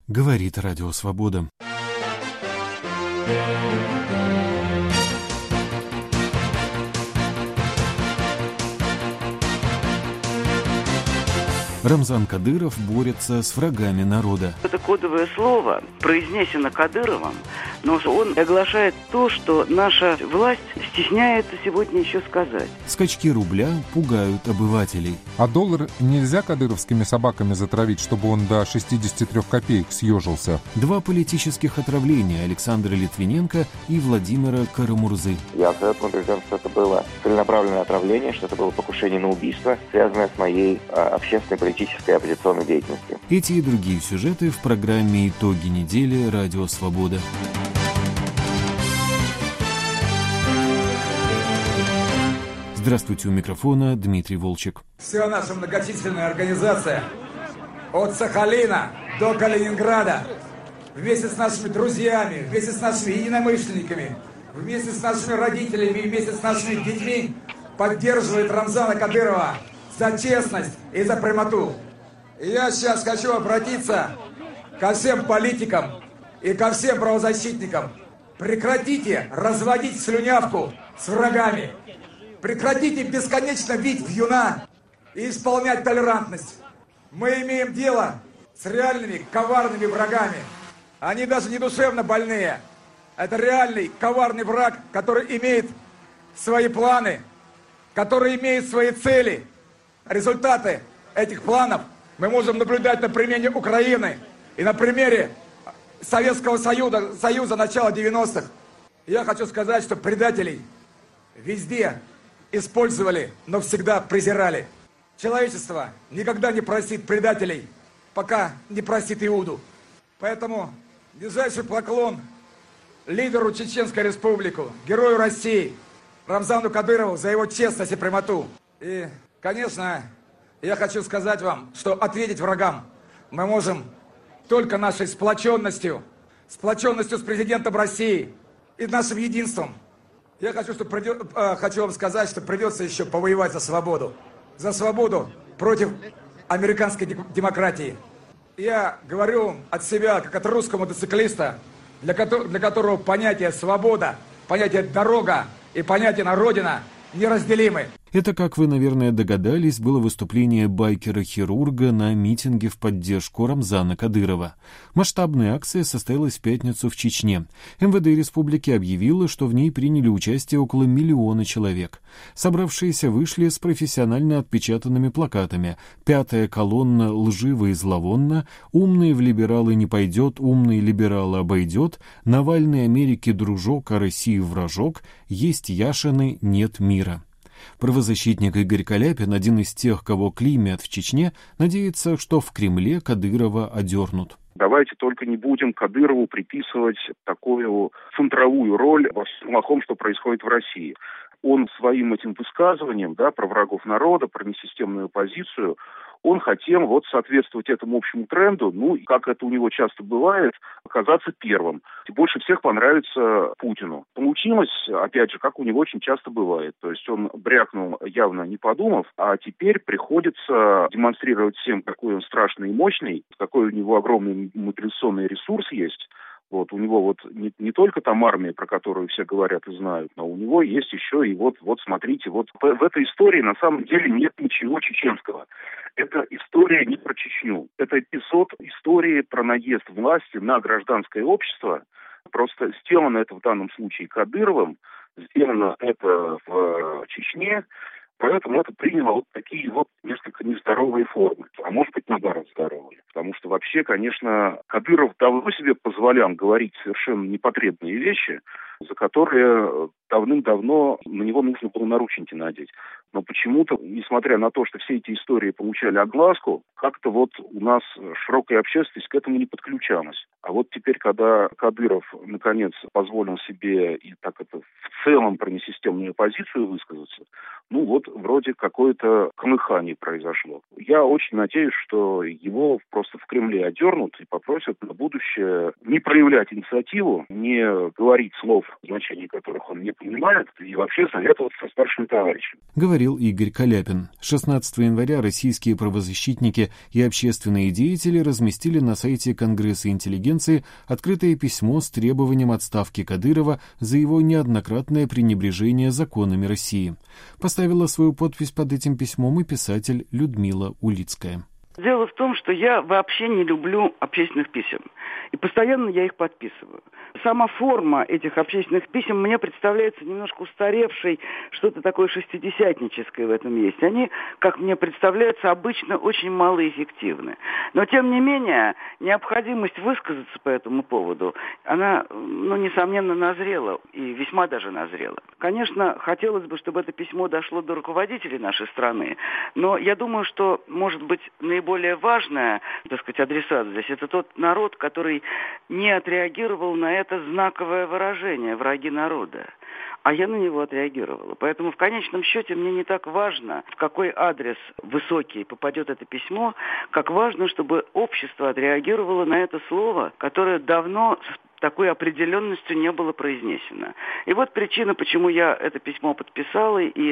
говорит Радио Свобода. Рамзан Кадыров борется с врагами народа. Это кодовое слово произнесено Кадыровым, но он оглашает то, что наша власть стесняется сегодня еще сказать. Скачки рубля пугают обывателей. А доллар нельзя кадыровскими собаками затравить, чтобы он до 63 копеек съежился? Два политических отравления Александра Литвиненко и Владимира Карамурзы. Я абсолютно убежден, что это было целенаправленное отравление, что это было покушение на убийство, связанное с моей общественной политической и оппозиционной деятельностью. Эти и другие сюжеты в программе «Итоги недели» Радио Свобода. Здравствуйте, у микрофона Дмитрий Волчек. Вся наша многочисленная организация от Сахалина до Калининграда вместе с нашими друзьями, вместе с нашими единомышленниками, вместе с нашими родителями, вместе с нашими детьми поддерживает Рамзана Кадырова за честность и за прямоту. И я сейчас хочу обратиться ко всем политикам и ко всем правозащитникам. Прекратите разводить слюнявку с врагами. Прекратите бесконечно бить вьюна и исполнять толерантность. Мы имеем дело с реальными коварными врагами. Они даже не душевно больные. Это реальный коварный враг, который имеет свои планы, который имеет свои цели. Результаты этих планов мы можем наблюдать на примере Украины и на примере Советского Союза начала 90-х. Я хочу сказать, что предателей везде использовали, но всегда презирали. Человечество никогда не простит предателей, пока не простит Иуду. Поэтому нижайший поклон лидеру Чеченской Республики, герою России, Рамзану Кадырову за его честность и прямоту. И, конечно, я хочу сказать вам, что ответить врагам мы можем только нашей сплоченностью с президентом России и нашим единством. Я хочу вам сказать, что придется еще повоевать за свободу. За свободу против американской демократии. Я говорю от себя, как от русского мотоциклиста, для которого понятие «свобода», понятие «дорога» и понятие «родина» неразделимы. Это, как вы, наверное, догадались, было выступление байкера-хирурга на митинге в поддержку Рамзана Кадырова. Масштабная акция состоялась в пятницу в Чечне. МВД республики объявило, что в ней приняли участие около 1 миллиона человек. Собравшиеся вышли с профессионально отпечатанными плакатами: «Пятая колонна лживо и зловонно», «Умный в либералы не пойдет, умный либералы обойдет», «Навальный Америке дружок, а России вражок», «Есть Яшины, нет мира». Правозащитник Игорь Каляпин, один из тех, кого клеймят в Чечне, надеется, что в Кремле Кадырова одернут. Давайте только не будем Кадырову приписывать такую центровую роль во всем плохом, что происходит в России. Он своим этим высказыванием, про врагов народа, про несистемную оппозицию, он хотел соответствовать этому общему тренду, как это у него часто бывает, оказаться первым. И больше всех понравится Путину. Получилось, опять же, как у него очень часто бывает. То есть он брякнул, явно не подумав, а теперь приходится демонстрировать всем, какой он страшный и мощный, какой у него огромный мобилизационный ресурс есть. У него не только там армия, про которую все говорят и знают, но у него есть еще и смотрите, в этой истории на самом деле нет ничего чеченского. Это история не про Чечню. Это эпизод истории про наезд власти на гражданское общество. Просто сделано это в данном случае Кадыровым, сделано это в Чечне. Поэтому это приняло такие несколько нездоровые формы. А может быть, наоборот, здоровые. Потому что вообще, конечно, Кадыров давно себе позволял говорить совершенно непотребные вещи, за которые давным-давно на него нужно было наручники надеть. Но почему-то, несмотря на то, что все эти истории получали огласку, как-то у нас широкая общественность к этому не подключалась. А теперь, когда Кадыров, наконец, позволил себе и так это в целом про несистемную позицию высказаться, вроде какое-то колыхание произошло. Я очень надеюсь, что его просто в Кремле одернут и попросят на будущее не проявлять инициативу, не говорить слов, значение которых он не понимают и вообще советоваться со старшими товарищами. Говорил Игорь Каляпин. 16 января российские правозащитники и общественные деятели разместили на сайте Конгресса интеллигенции открытое письмо с требованием отставки Кадырова за его неоднократное пренебрежение законами России. Поставила свою подпись под этим письмом и писатель Людмила Улицкая. Дело в том, что я вообще не люблю общественных писем. И постоянно я их подписываю. Сама форма этих общественных писем мне представляется немножко устаревшей, что-то такое шестидесятническое в этом есть. Они, как мне представляются, обычно очень малоэффективны. Но, тем не менее, необходимость высказаться по этому поводу, она, несомненно, назрела, и весьма даже назрела. Конечно, хотелось бы, чтобы это письмо дошло до руководителей нашей страны, но я думаю, что, может быть, наиболее важное, адресат здесь, это тот народ, который не отреагировал на это знаковое выражение «враги народа». А я на него отреагировала. Поэтому в конечном счете мне не так важно, в какой адрес высокий попадет это письмо, как важно, чтобы общество отреагировало на это слово, которое давно с такой определенностью не было произнесено. И вот причина, почему я это письмо подписала и,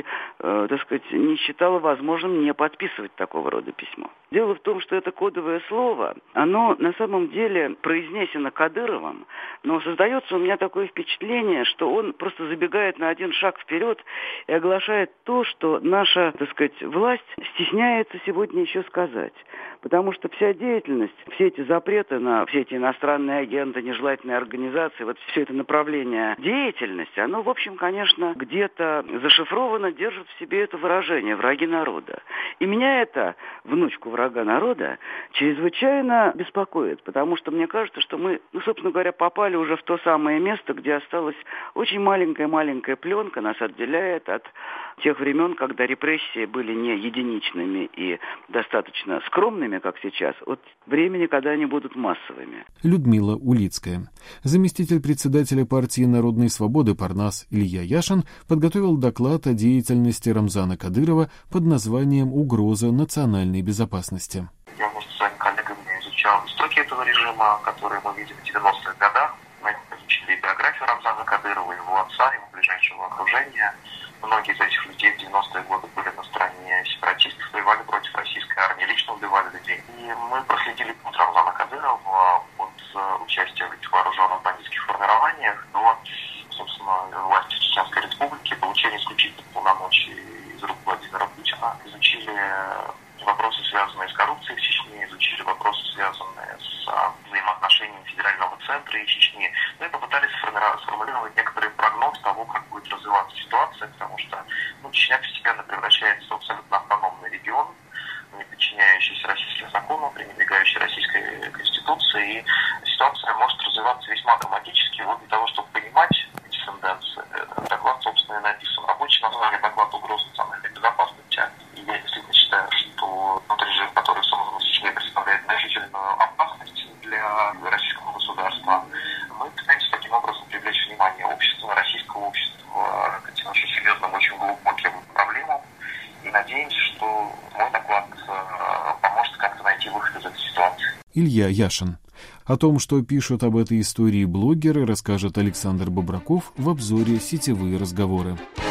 не считала возможным не подписывать такого рода письмо. Дело в том, что это кодовое слово, оно на самом деле произнесено Кадыровым, но создается у меня такое впечатление, что он просто забегает на один шаг вперед и оглашает то, что наша, власть стесняется сегодня еще сказать. Потому что вся деятельность, все эти запреты на все эти иностранные агенты, нежелательные организации, вот все это направление деятельности, оно, в общем, конечно, где-то зашифровано, держит в себе это выражение «враги народа». И меня это, внучку врага народа, чрезвычайно беспокоит, потому что мне кажется, что мы, собственно говоря, попали уже в то самое место, где осталась очень маленькая пленка, нас отделяет от тех времен, когда репрессии были не единичными и достаточно скромными, как сейчас, от времени, когда они будут массовыми. Людмила Улицкая. Заместитель председателя партии Народной свободы Парнас Илья Яшин подготовил доклад о деятельности Рамзана Кадырова под названием «Угроза национальной безопасности». Я вместе с своими коллегами изучал истоки этого режима, которые мы видим в 90-х годах. Мы изучили биографию Рамзана Кадырова, его отца, его ближайшего окружения. Многие из этих людей в 90-е годы были на стороне сепаратистов, воевали против российской армии, лично убивали людей. И мы проследили путь Рамзана Кадырова от участия в этих вооруженных бандитских формированиях до, собственно, власти Чеченской Республики, получения исключительных полномочий из рук Владимира Путина. Изучили вопросы, связанные с коррупцией в Чечне, изучили вопросы, связанные с взаимоотношениями федерального центра и Чечни. Мы попытались сформулировать некоторый прогноз того, как будет развиваться ситуация, потому что Чечня постепенно превращается в абсолютно автономный регион, не подчиняющийся российским законам, пренебрегающий российской конституции, и ситуация может развиваться весьма драматически. Вот для того, чтобы понимать эти тенденции, доклад, собственно, и написан. Рабочий название доклад «Угроза национальной безопасности». И я действительно считаю, что тот режим, который создан в Чечне, представляет значительную опасность для российского государства. Мы пытаемся таким образом привлечь внимание общества, российского общества к этим очень серьезным, очень глубоким проблемам. И надеемся, что мой доклад поможет как-то найти выход из этой ситуации. Илья Яшин. О том, что пишут об этой истории блогеры, расскажет Александр Бобраков в обзоре «Сетевые разговоры».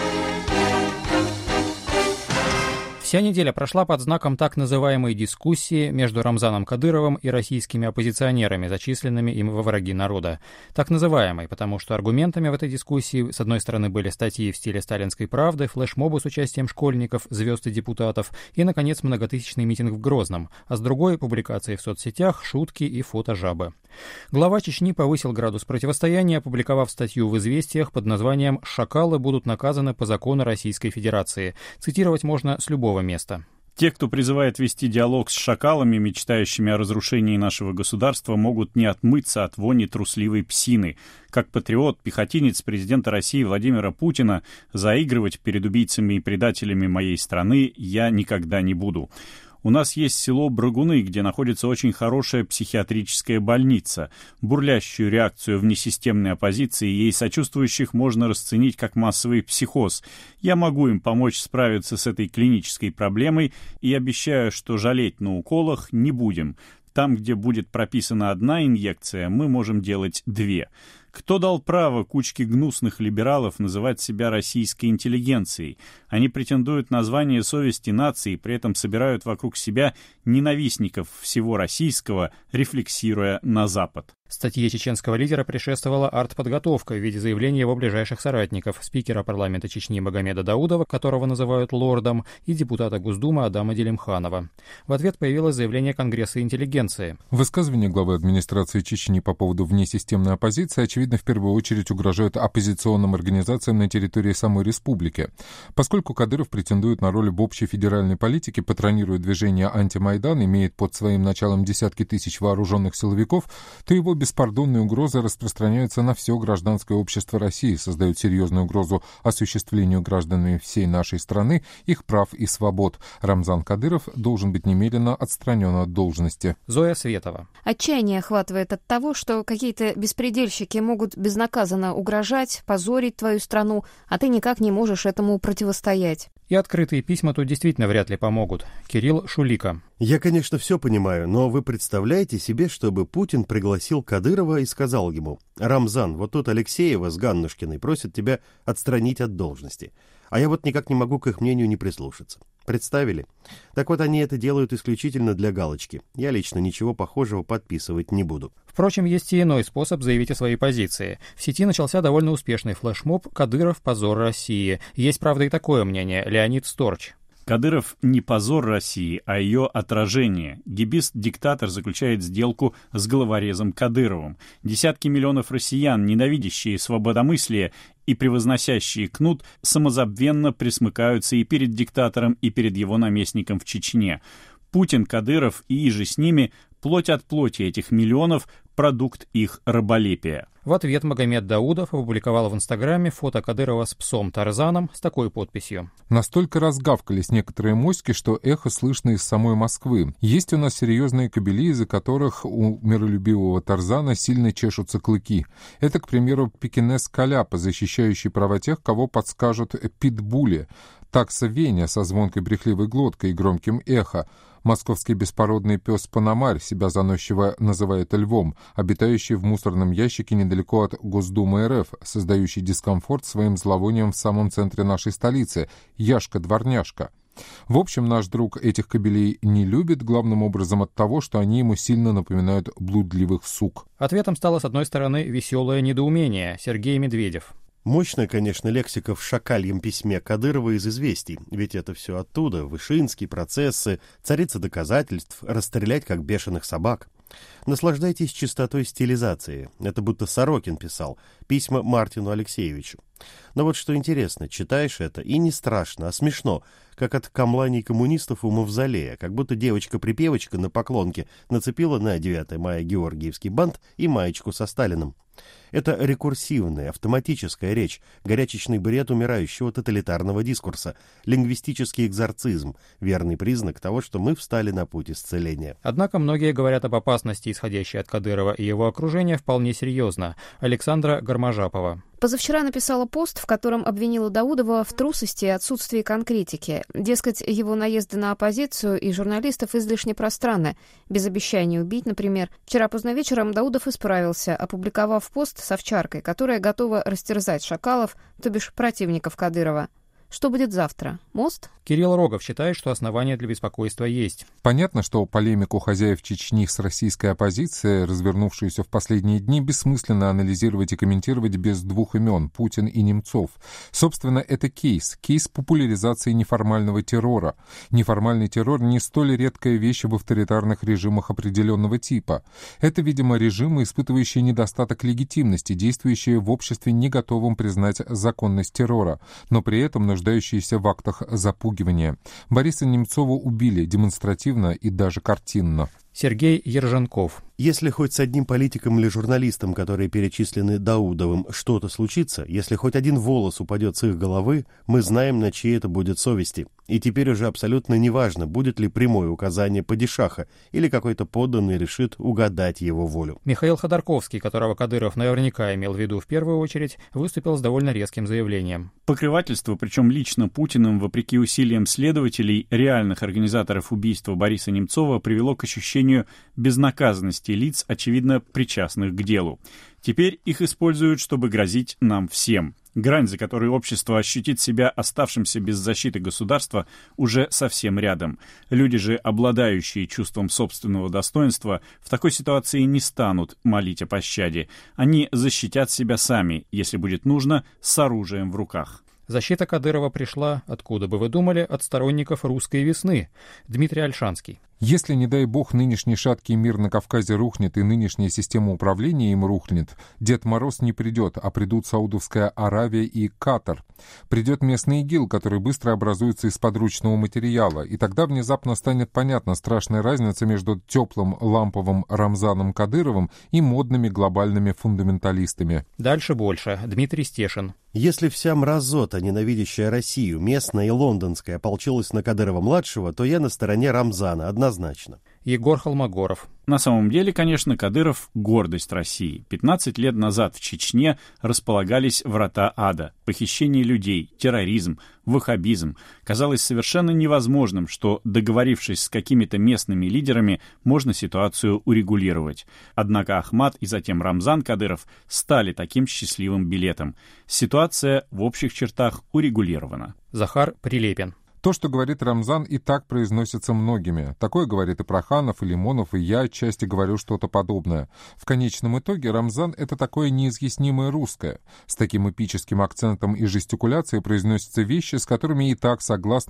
Вся неделя прошла под знаком так называемой дискуссии между Рамзаном Кадыровым и российскими оппозиционерами, зачисленными им во враги народа. Так называемой, потому что аргументами в этой дискуссии с одной стороны были статьи в стиле «Сталинской правды», флешмобы с участием школьников, звезд и депутатов и, наконец, многотысячный митинг в Грозном, а с другой — публикации в соцсетях, шутки и фото жабы. Глава Чечни повысил градус противостояния, опубликовав статью в «Известиях» под названием «Шакалы будут наказаны по закону Российской Федерации». Цитировать можно с любого места. Те, кто призывает вести диалог с шакалами, мечтающими о разрушении нашего государства, могут не отмыться от вони трусливой псины. Как патриот, пехотинец президента России Владимира Путина, заигрывать перед убийцами и предателями моей страны я никогда не буду. У нас есть село Брагуны, где находится очень хорошая психиатрическая больница. Бурлящую реакцию внесистемной оппозиции ей сочувствующих можно расценить как массовый психоз. Я могу им помочь справиться с этой клинической проблемой и обещаю, что жалеть на уколах не будем. Там, где будет прописана одна инъекция, мы можем делать 2. Кто дал право кучке гнусных либералов называть себя российской интеллигенцией? Они претендуют на звание совести нации и при этом собирают вокруг себя ненавистников всего российского, рефлексируя на Запад. Статье чеченского лидера предшествовала артподготовка в виде заявления его ближайших соратников, спикера парламента Чечни Магомеда Даудова, которого называют лордом, и депутата Госдумы Адама Делимханова. В ответ появилось заявление Конгресса интеллигенции. Высказывание главы администрации Чечни по поводу внесистемной оппозиции, очевидно, в первую очередь угрожает оппозиционным организациям на территории самой республики. Поскольку Кадыров претендует на роль в общей федеральной политике, патронирует движение «Антимайдан», имеет под своим началом десятки тысяч вооруженных силовиков, то его беспардонные угрозы распространяются на все гражданское общество России, создают серьезную угрозу осуществлению гражданами всей нашей страны их прав и свобод. Рамзан Кадыров должен быть немедленно отстранен от должности. Зоя Светова. Отчаяние охватывает от того, что какие-то беспредельщики могут безнаказанно угрожать, позорить твою страну, а ты никак не можешь этому противостоять. И открытые письма тут действительно вряд ли помогут. Кирилл Шулика. Я, конечно, все понимаю, но вы представляете себе, чтобы Путин пригласил Кадырова и сказал ему: «Рамзан, вот тут Алексеева с Ганнушкиной просят тебя отстранить от должности, а я вот никак не могу к их мнению не прислушаться». Представили? Так вот, они это делают исключительно для галочки. Я лично ничего похожего подписывать не буду. Впрочем, есть и иной способ заявить о своей позиции. В сети начался довольно успешный флешмоб «Кадыров – позор России». Есть, правда, и такое мнение. Леонид Сторч. Кадыров не позор России, а ее отражение. Гибист-диктатор заключает сделку с головорезом Кадыровым. Десятки миллионов россиян, ненавидящие свободомыслие и превозносящие кнут, самозабвенно присмыкаются и перед диктатором, и перед его наместником в Чечне. Путин, Кадыров и иже с ними – плоть от плоти этих миллионов, продукт их раболепия. В ответ Магомед Даудов опубликовал в Инстаграме фото Кадырова с псом Тарзаном с такой подписью. Настолько разгавкались некоторые моськи, что эхо слышно из самой Москвы. Есть у нас серьезные кобели, из-за которых у миролюбивого Тарзана сильно чешутся клыки. Это, к примеру, пекинес Каляпа, защищающий права тех, кого подскажут питбули. Такса Веня со звонкой брехливой глоткой и громким эхо. Московский беспородный пес Пономарь, себя заносчиво называет львом, обитающий в мусорном ящике недалеко от Госдумы РФ, создающий дискомфорт своим зловонием в самом центре нашей столицы, Яшка-дворняжка. В общем, наш друг этих кобелей не любит, главным образом от того, что они ему сильно напоминают блудливых сук. Ответом стало, с одной стороны, веселое недоумение. Сергей Медведев. Мощная, конечно, лексика в шакальем письме Кадырова из «Известий», ведь это все оттуда, Вышинский, процессы, царица доказательств, расстрелять как бешеных собак. Наслаждайтесь чистотой стилизации, это будто Сорокин писал, письма Мартину Алексеевичу. Но вот что интересно, читаешь это, и не страшно, а смешно, как от камланий коммунистов у Мавзолея, как будто девочка-припевочка на поклонке нацепила на 9 мая георгиевский бант и маечку со Сталиным. Это рекурсивная, автоматическая речь, горячечный бред умирающего тоталитарного дискурса, лингвистический экзорцизм, верный признак того, что мы встали на путь исцеления. Однако многие говорят об опасности, исходящей от Кадырова и его окружения, вполне серьезно. Александра Гарможапова. Позавчера написала пост, в котором обвинила Даудова в трусости и отсутствии конкретики. Дескать, его наезды на оппозицию и журналистов излишне пространны. Без обещания убить, например. Вчера поздно вечером Даудов исправился, опубликовав пост с овчаркой, которая готова растерзать шакалов, то бишь противников Кадырова. Что будет завтра? Мост? Кирилл Рогов считает, что основания для беспокойства есть. Понятно, что полемику хозяев Чечни с российской оппозицией, развернувшуюся в последние дни, бессмысленно анализировать и комментировать без двух имен – Путин и Немцов. Собственно, это кейс популяризации неформального террора. Неформальный террор – не столь редкая вещь в авторитарных режимах определенного типа. Это, видимо, режимы, испытывающие недостаток легитимности, действующие в обществе, не готовым признать законность террора, но при этом нуждающиеся в актах запугивания. Бориса Немцова убили демонстративно и даже картинно. Сергей Ержанков. Если хоть с одним политиком или журналистом, которые перечислены Даудовым, что-то случится, если хоть один волос упадет с их головы, мы знаем, на чьей это будет совести. И теперь уже абсолютно неважно, будет ли прямое указание падишаха или какой-то подданный решит угадать его волю. Михаил Ходорковский, которого Кадыров наверняка имел в виду в первую очередь, выступил с довольно резким заявлением. Покрывательство, причем лично Путиным, вопреки усилиям следователей, реальных организаторов убийства Бориса Немцова, привело к ощущению обеспечению безнаказанности лиц, очевидно причастных к делу. Теперь их используют, чтобы грозить нам всем. Грань, за которой общество ощутит себя оставшимся без защиты государства, уже совсем рядом. Люди же, обладающие чувством собственного достоинства, в такой ситуации не станут молить о пощаде. Они защитят себя сами, если будет нужно, с оружием в руках. Защита Кадырова пришла, откуда бы вы думали, от сторонников «Русской весны». Дмитрий Ольшанский. Если, не дай бог, нынешний шаткий мир на Кавказе рухнет и нынешняя система управления им рухнет, Дед Мороз не придет, а придут Саудовская Аравия и Катар. Придет местный ИГИЛ, который быстро образуется из подручного материала, и тогда внезапно станет понятна страшная разница между теплым ламповым Рамзаном Кадыровым и модными глобальными фундаменталистами. Дальше больше. Дмитрий Стешин. Если вся мразота, ненавидящая Россию, местная и лондонская, ополчилась на Кадырова-младшего, то я на стороне Рамзана, однозначно. Егор Холмогоров. На самом деле, конечно, Кадыров — гордость России. 15 лет назад в Чечне располагались врата ада. Похищение людей, терроризм, ваххабизм. Казалось совершенно невозможным, что, договорившись с какими-то местными лидерами, можно ситуацию урегулировать. Однако Ахмад и затем Рамзан Кадыров стали таким счастливым билетом. Ситуация в общих чертах урегулирована. Захар Прилепин. То, что говорит Рамзан, и так произносится многими. Такое говорит и Проханов, и Лимонов, и я отчасти говорю что-то подобное. В конечном итоге Рамзан — это такое неизъяснимое русское. С таким эпическим акцентом и жестикуляцией произносятся вещи, с которыми и так согласны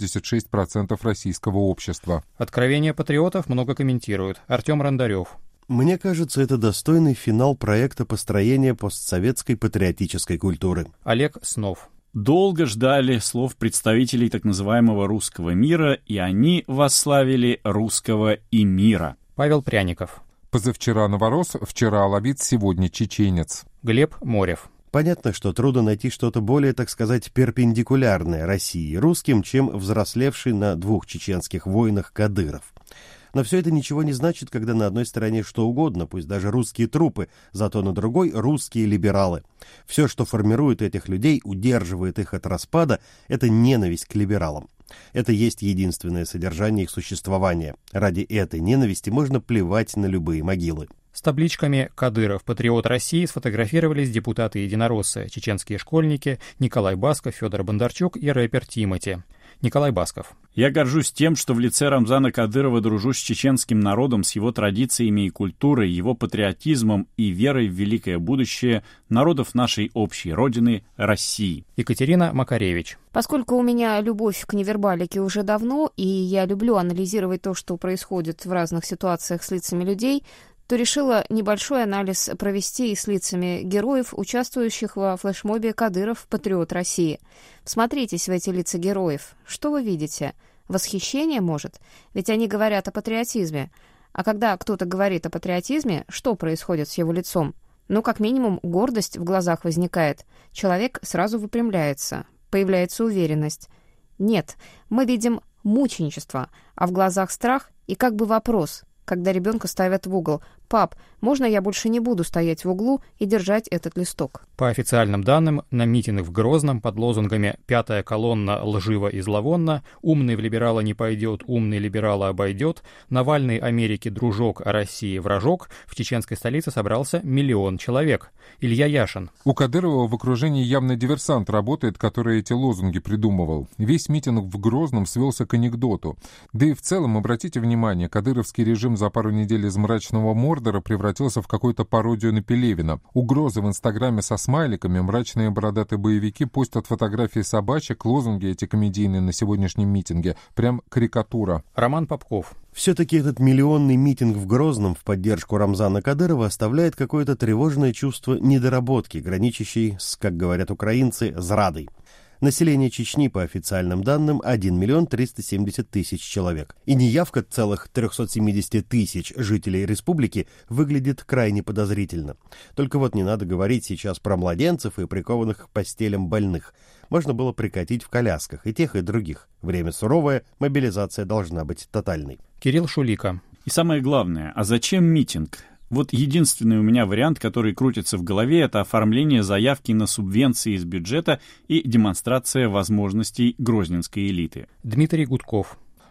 86% российского общества. Откровения патриотов много комментируют. Артем Рандарев. Мне кажется, это достойный финал проекта построения постсоветской патриотической культуры. Олег Снов. Долго ждали слов представителей так называемого русского мира, и они восславили русского и мира. Павел Пряников. Позавчера новорос, вчера алавит, сегодня чеченец. Глеб Морев. Понятно, что трудно найти что-то более, так сказать, перпендикулярное России, русским, чем взрослевший на двух чеченских войнах Кадыров. Но все это ничего не значит, когда на одной стороне что угодно, пусть даже русские трупы, зато на другой русские либералы. Все, что формирует этих людей, удерживает их от распада, это ненависть к либералам. Это есть единственное содержание их существования. Ради этой ненависти можно плевать на любые могилы. С табличками «Кадыров, патриот России» сфотографировались депутаты-единороссы, чеченские школьники Николай Басков, Федор Бондарчук и рэпер Тимати. Николай Басков. Я горжусь тем, что в лице Рамзана Кадырова дружу с чеченским народом, с его традициями и культурой, его патриотизмом и верой в великое будущее народов нашей общей родины России. Екатерина Макаревич. Поскольку у меня любовь к невербалике уже давно, и я люблю анализировать то, что происходит в разных ситуациях с лицами людей, то решила небольшой анализ провести и с лицами героев, участвующих во флешмобе «Кадыров, патриот России». Всмотритесь в эти лица героев. Что вы видите? Восхищение, может? Ведь они говорят о патриотизме. А когда кто-то говорит о патриотизме, что происходит с его лицом? Ну, как минимум, гордость в глазах возникает. Человек сразу выпрямляется. Появляется уверенность. Нет, мы видим мученичество, а в глазах страх и как бы вопрос, когда ребенка ставят в угол. «Пап, можно я больше не буду стоять в углу и держать этот листок?» По официальным данным, на митинг в Грозном под лозунгами «Пятая колонна лживо и зловонно», «Умный в либерала не пойдет, умный либерала обойдет», «Навальный Америке дружок, а России вражок» в чеченской столице собрался 1 миллион человек. Илья Яшин. У Кадырова в окружении явно диверсант работает, который эти лозунги придумывал. Весь митинг в Грозном свелся к анекдоту. Да и в целом, обратите внимание, кадыровский режим за пару недель из мрачного Мордора превратился в какую-то пародию на Пелевина. Угрозы в Инстаграме со смайликами, мрачные бородатые боевики постят фотографии собачек, лозунги эти комедийные на сегодняшнем митинге. Прям карикатура. Роман Попков. Все-таки этот миллионный митинг в Грозном в поддержку Рамзана Кадырова оставляет какое-то тревожное чувство недоработки, граничащей с, как говорят украинцы, зрадой. Население Чечни, по официальным данным, 1 370 000 человек. И неявка целых 370 000 жителей республики выглядит крайне подозрительно. Только вот не надо говорить сейчас про младенцев и прикованных к постелям больных. Можно было прикатить в колясках и тех, и других. Время суровое, мобилизация должна быть тотальной. Кирилл Шулика. И самое главное, а зачем митинг? Вот единственный у меня вариант, который крутится в голове, это оформление заявки на субвенции из бюджета и демонстрация возможностей грозненской элиты. Дмитрий Гудков.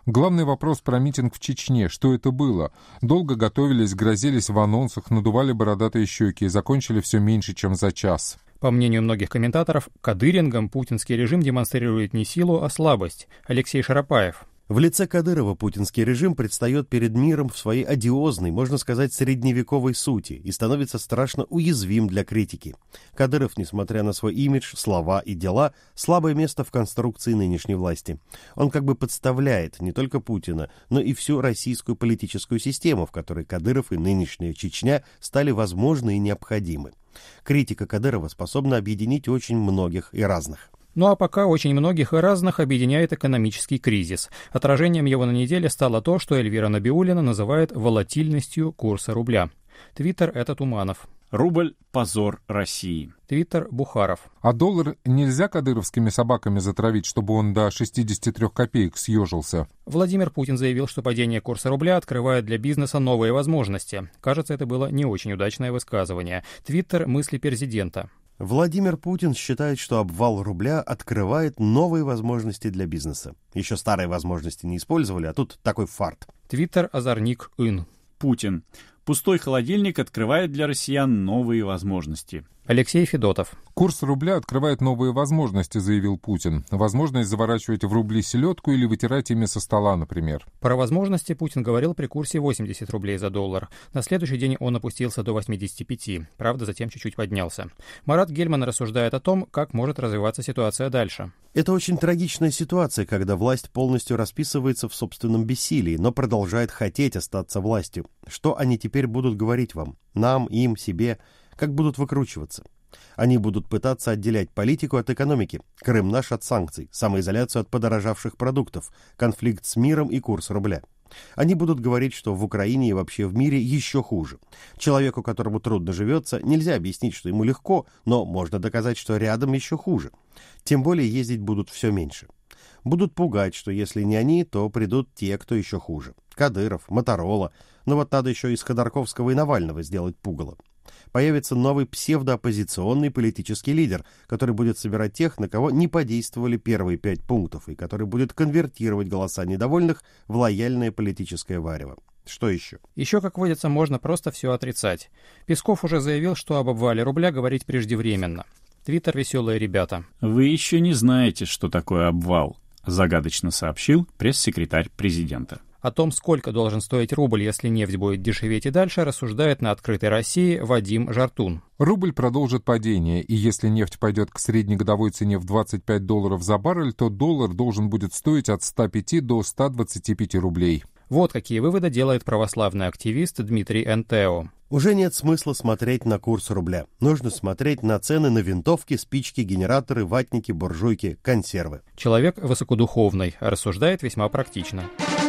Главный вопрос про митинг в Чечне. Что это было? Долго готовились, грозились в анонсах, надували бородатые щеки и закончили все меньше, чем за час. По мнению многих комментаторов, кадырингом путинский режим демонстрирует не силу, а слабость. Алексей Шарапаев. В лице Кадырова путинский режим предстает перед миром в своей одиозной, можно сказать, средневековой сути и становится страшно уязвим для критики. Кадыров, несмотря на свой имидж, слова и дела, слабое место в конструкции нынешней власти. Он как бы подставляет не только Путина, но и всю российскую политическую систему, в которой Кадыров и нынешняя Чечня стали возможны и необходимы. Критика Кадырова способна объединить очень многих и разных. Ну а пока очень многих и разных объединяет экономический кризис. Отражением его на неделе стало то, что Эльвира Набиуллина называет волатильностью курса рубля. Твиттер — это Туманов. Рубль – позор России. Твиттер — Бухаров. А доллар нельзя кадыровскими собаками затравить, чтобы он до 63 копеек съежился? Владимир Путин заявил, что падение курса рубля открывает для бизнеса новые возможности. Кажется, это было не очень удачное высказывание. Твиттер — мысли президента. Владимир Путин считает, что обвал рубля открывает новые возможности для бизнеса. Еще старые возможности не использовали, а тут такой фарт. Твиттер — Озорник Ин. Путин. Пустой холодильник открывает для россиян новые возможности. Алексей Федотов. Курс рубля открывает новые возможности, заявил Путин. Возможность заворачивать в рубли селедку или вытирать ими со стола, например. Про возможности Путин говорил при курсе 80 рублей за доллар. На следующий день он опустился до 85. Правда, затем чуть-чуть поднялся. Марат Гельман рассуждает о том, как может развиваться ситуация дальше. Это очень трагичная ситуация, когда власть полностью расписывается в собственном бессилии, но продолжает хотеть остаться властью. Что они теперь будут говорить вам? Нам, им, себе? Как будут выкручиваться? Они будут пытаться отделять политику от экономики, Крым наш от санкций, самоизоляцию от подорожавших продуктов, конфликт с миром и курс рубля. Они будут говорить, что в Украине и вообще в мире еще хуже. Человеку, которому трудно живется, нельзя объяснить, что ему легко, но можно доказать, что рядом еще хуже. Тем более ездить будут все меньше. Будут пугать, что если не они, то придут те, кто еще хуже. Кадыров, Моторола. Но вот надо еще из Ходорковского и Навального сделать пугало. Появится новый псевдооппозиционный политический лидер, который будет собирать тех, на кого не подействовали первые 5 пунктов, и который будет конвертировать голоса недовольных в лояльное политическое варево. Что еще? Еще, как водится, можно просто все отрицать. Песков уже заявил, что об обвале рубля говорить преждевременно. Твиттер — «Веселые ребята». Вы еще не знаете, что такое обвал, загадочно сообщил пресс-секретарь президента. О том, сколько должен стоить рубль, если нефть будет дешеветь и дальше, рассуждает на «Открытой России» Вадим Жартун. Рубль продолжит падение, и если нефть пойдет к среднегодовой цене в $25 за баррель, то доллар должен будет стоить от 105 до 125 рублей. Вот какие выводы делает православный активист Дмитрий Энтео. Уже нет смысла смотреть на курс рубля. Нужно смотреть на цены на винтовки, спички, генераторы, ватники, буржуйки, консервы. Человек высокодуховный, рассуждает весьма практично.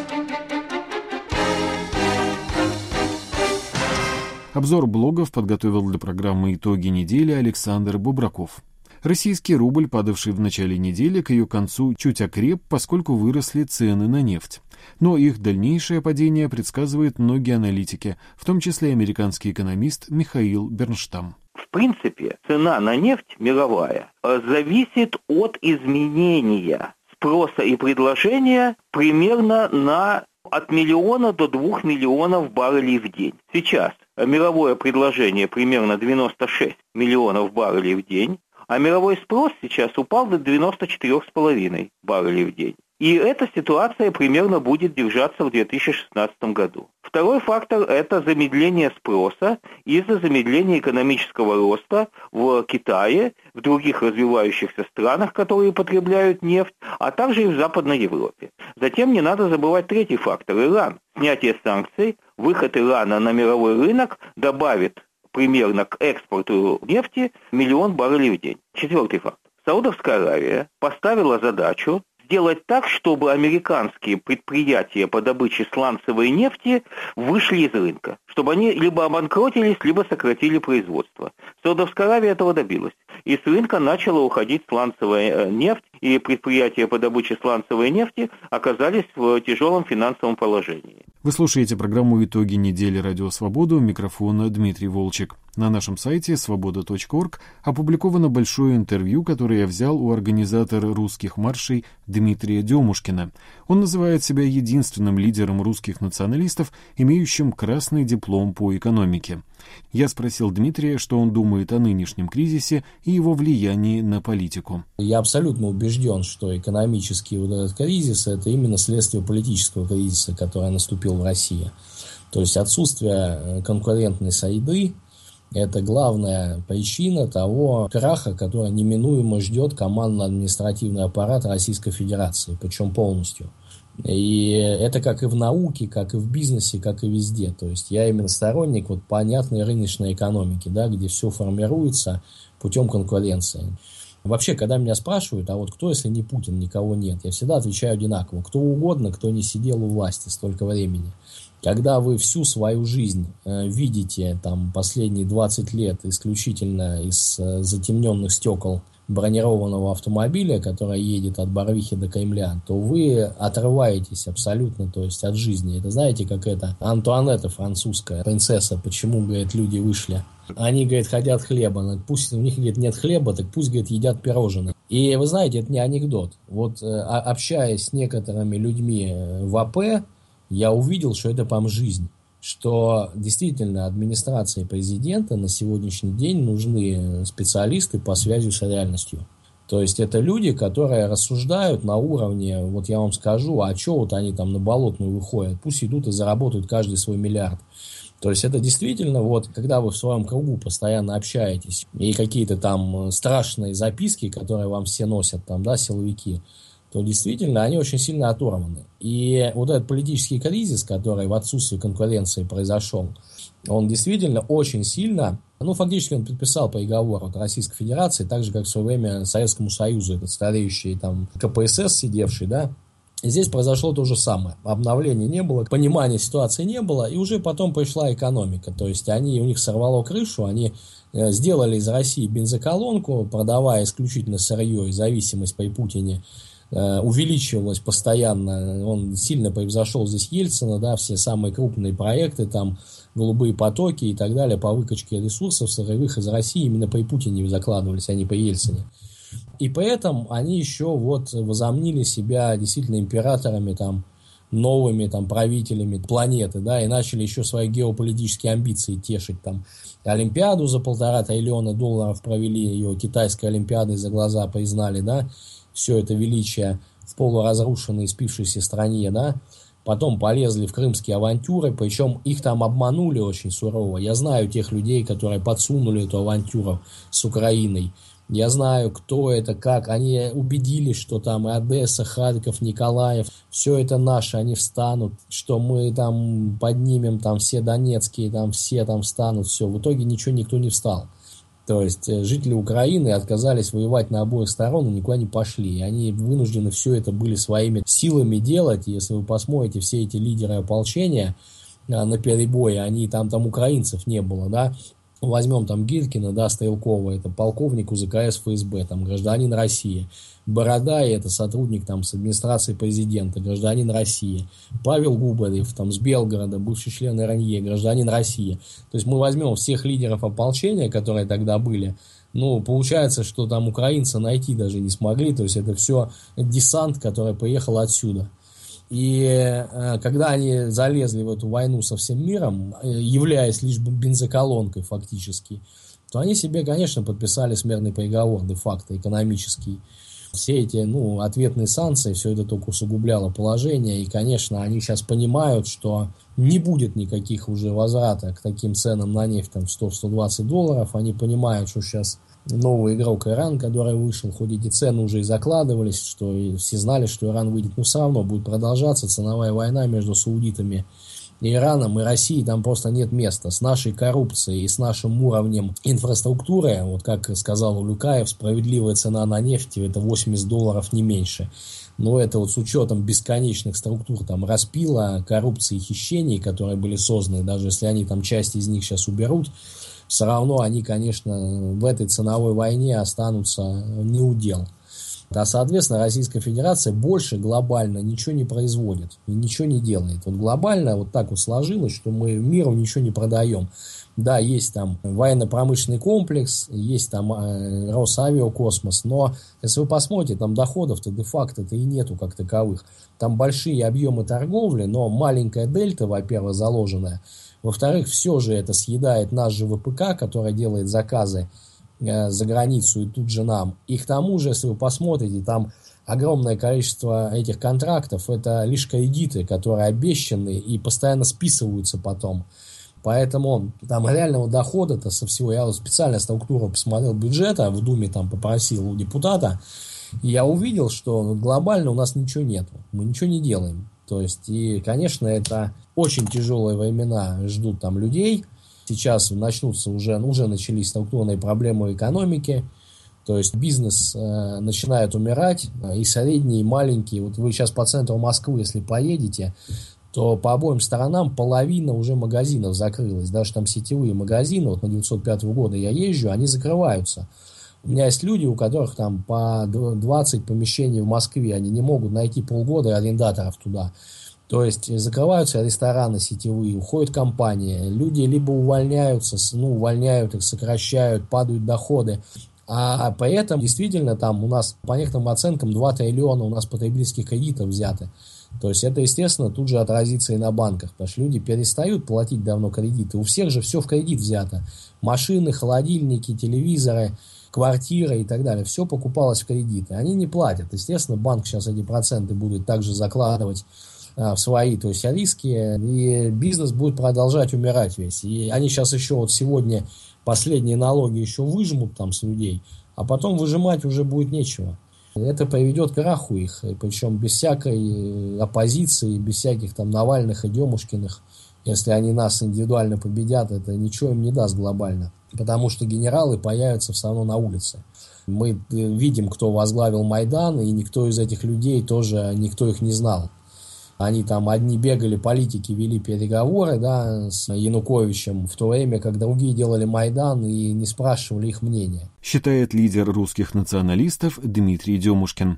Обзор блогов подготовил для программы «Итоги недели» Александр Бубраков. Российский рубль, падавший в начале недели, к ее концу чуть окреп, поскольку выросли цены на нефть. Но их дальнейшее падение предсказывают многие аналитики, в том числе американский экономист Михаил Бернштам. В принципе, цена на нефть мировая зависит от изменения спроса и предложения примерно от 1 миллиона до 2 миллионов баррелей в день. Сейчас мировое предложение примерно 96 миллионов баррелей в день, а мировой спрос сейчас упал до 94,5 баррелей в день. И эта ситуация примерно будет держаться в 2016 году. Второй фактор – это замедление спроса из-за замедления экономического роста в Китае, в других развивающихся странах, которые потребляют нефть, а также и в Западной Европе. Затем не надо забывать третий фактор – Иран. Снятие санкций, выход Ирана на мировой рынок добавит примерно к экспорту нефти 1 миллион баррелей в день. Четвертый фактор. Саудовская Аравия поставила задачу сделать так, чтобы американские предприятия по добыче сланцевой нефти вышли из рынка, чтобы они либо обанкротились, либо сократили производство. Саудовская Аравия этого добилась. И с рынка начала уходить сланцевая нефть, и предприятия по добыче сланцевой нефти оказались в тяжелом финансовом положении. Вы слушаете программу «Итоги недели. Радио Свобода». У микрофона Дмитрий Волчек. На нашем сайте svoboda.org опубликовано большое интервью, которое я взял у организатора русских маршей Дмитрия Демушкина. Он называет себя единственным лидером русских националистов, имеющим красный диплом по экономике. Я спросил Дмитрия, что он думает о нынешнем кризисе и его влиянии на политику. Я абсолютно убежден, что экономический вот этот кризис – это именно следствие политического кризиса, который наступил в России. То есть отсутствие конкурентной среды – это главная причина того краха, который неминуемо ждет командно-административный аппарат Российской Федерации, причем полностью. И это как и в науке, как и в бизнесе, как и везде. То есть я именно сторонник вот понятной рыночной экономики, да, где все формируется путем конкуренции. Вообще, когда меня спрашивают, а вот кто, если не Путин, никого нет, я всегда отвечаю одинаково. Кто угодно, кто не сидел у власти столько времени. Когда вы всю свою жизнь видите там, последние 20 лет исключительно из затемненных стекол бронированного автомобиля, который едет от Барвихи до Кремля, то вы отрываетесь абсолютно, то есть от жизни. Это знаете, как это Антуанетта французская, принцесса, почему, говорит, люди вышли. Они, говорит, хотят хлеба, пусть у них, говорит, нет хлеба, так пусть, говорит, едят пирожные. И вы знаете, это не анекдот. Вот общаясь с некоторыми людьми в АП, я увидел, что это, по-моему, жизнь. Что действительно администрации президента на сегодняшний день нужны специалисты по связи с реальностью. То есть это люди, которые рассуждают на уровне, вот я вам скажу, а что вот они там на Болотную выходят, пусть идут и заработают каждый свой миллиард. То есть это действительно, вот, когда вы в своем кругу постоянно общаетесь, и какие-то там страшные записки, которые вам все носят, там, да, силовики, то действительно они очень сильно оторваны. И вот этот политический кризис, который в отсутствии конкуренции произошел, он действительно очень сильно, фактически он подписал приговор от Российской Федерации, так же, как в свое время Советскому Союзу, этот стареющий там КПСС сидевший, да. И здесь произошло то же самое. Обновления не было, понимания ситуации не было, и уже потом пришла экономика. То есть у них сорвало крышу, они сделали из России бензоколонку, продавая исключительно сырье, и зависимость при Путине увеличивалась постоянно. Он сильно превзошел здесь Ельцина, да, все самые крупные проекты, там, голубые потоки и так далее по выкачке ресурсов сырьевых из России именно при Путине закладывались, а не при Ельцине. И поэтому они еще вот возомнили себя действительно императорами, там, новыми там, правителями планеты, да, и начали еще свои геополитические амбиции тешить. Там, Олимпиаду за $1,5 триллиона провели, ее китайской Олимпиадой за глаза признали, да, все это величие в полуразрушенной, спившейся стране, да, потом полезли в крымские авантюры, причем их там обманули очень сурово. Я знаю тех людей, которые подсунули эту авантюру с Украиной. Я знаю, кто это, как. Они убедились, что там и Одесса, Харьков, Николаев, все это наше, они встанут, что мы там поднимем там все донецкие, там все там встанут, все. В итоге никто не встал. То есть жители Украины отказались воевать на обоих сторонах и никуда не пошли. И они вынуждены все это были своими силами делать. Если вы посмотрите, все эти лидеры ополчения на перебое, они там украинцев не было, да. Возьмем там Гиркина, да, Стрелкова, это полковник УЗКС ФСБ, там гражданин России. Бородай, это сотрудник там с администрации президента, гражданин России. Павел Губарев, там с Белгорода, бывший член РНЕ, гражданин России. То есть мы возьмем всех лидеров ополчения, которые тогда были, получается, что там украинца найти даже не смогли, то есть это все десант, который приехал отсюда. И когда они залезли в эту войну со всем миром, являясь лишь бензоколонкой фактически, то они себе, конечно, подписали смертный приговор де-факто экономический. Все эти ответные санкции, все это только усугубляло положение. И, конечно, они сейчас понимают, что не будет никаких уже возврата к таким ценам на нефть, там, $100-120. Они понимают, что сейчас новый игрок Иран, который вышел, хоть эти цены уже и закладывались, что и все знали, что Иран выйдет, но все равно будет продолжаться ценовая война между саудитами и Ираном, и Россией там просто нет места. С нашей коррупцией и с нашим уровнем инфраструктуры, вот как сказал Улюкаев, справедливая цена на нефть это $80 не меньше. Но это вот с учетом бесконечных структур там распила, коррупции и хищений, которые были созданы, даже если они там часть из них сейчас уберут, все равно они, конечно, в этой ценовой войне останутся не у дел. А, соответственно, Российская Федерация больше глобально ничего не производит и ничего не делает. Вот глобально вот так вот сложилось, что мы миру ничего не продаем. Да, есть там военно-промышленный комплекс, есть там Росавиакосмос, но если вы посмотрите, там доходов-то де-факто-то и нету как таковых. Там большие объемы торговли, но маленькая дельта, во-первых, заложенная. Во-вторых, все же это съедает наш же ВПК, который делает заказы за границу и тут же нам. И к тому же, если вы посмотрите, там огромное количество этих контрактов, это лишь кредиты, которые обещаны и постоянно списываются потом. Поэтому там реального дохода-то со всего, я вот специально структуру посмотрел бюджета, в Думе там попросил у депутата, и я увидел, что глобально у нас ничего нет, мы ничего не делаем. То есть, и, конечно, это очень тяжелые времена ждут там людей. Сейчас начнутся уже начались структурные проблемы в экономике. То есть бизнес начинает умирать, и средний, и маленький. Вот вы сейчас по центру Москвы, если поедете, то по обоим сторонам половина уже магазинов закрылась. Даже там сетевые магазины, вот на 905 года я езжу, они закрываются. У меня есть люди, у которых там по 20 помещений в Москве, они не могут найти полгода арендаторов туда. То есть закрываются рестораны сетевые, уходят компании, люди либо увольняются, увольняют их, сокращают, падают доходы. А при этом действительно там у нас по некоторым оценкам 2 триллиона у нас потребительских кредитов взяты. То есть это, естественно, тут же отразится и на банках, потому что люди перестают платить давно кредиты. У всех же все в кредит взято. Машины, холодильники, телевизоры, квартиры и так далее. Все покупалось в кредиты. Они не платят. Естественно, банк сейчас эти проценты будет также закладывать в свои, то есть риски, и бизнес будет продолжать умирать весь. И они сейчас еще вот сегодня последние налоги еще выжмут там с людей, а потом выжимать уже будет нечего. Это приведет к краху их, причем без всякой оппозиции, без всяких там Навальных и Демушкиных. Если они нас индивидуально победят, это ничего им не даст глобально, потому что генералы появятся все равно на улице. Мы видим, кто возглавил Майдан, и никто из этих людей тоже, никто их не знал. Они там одни бегали, политики вели переговоры, да, с Януковичем, в то время как другие делали Майдан и не спрашивали их мнения. Считает лидер русских националистов Дмитрий Демушкин.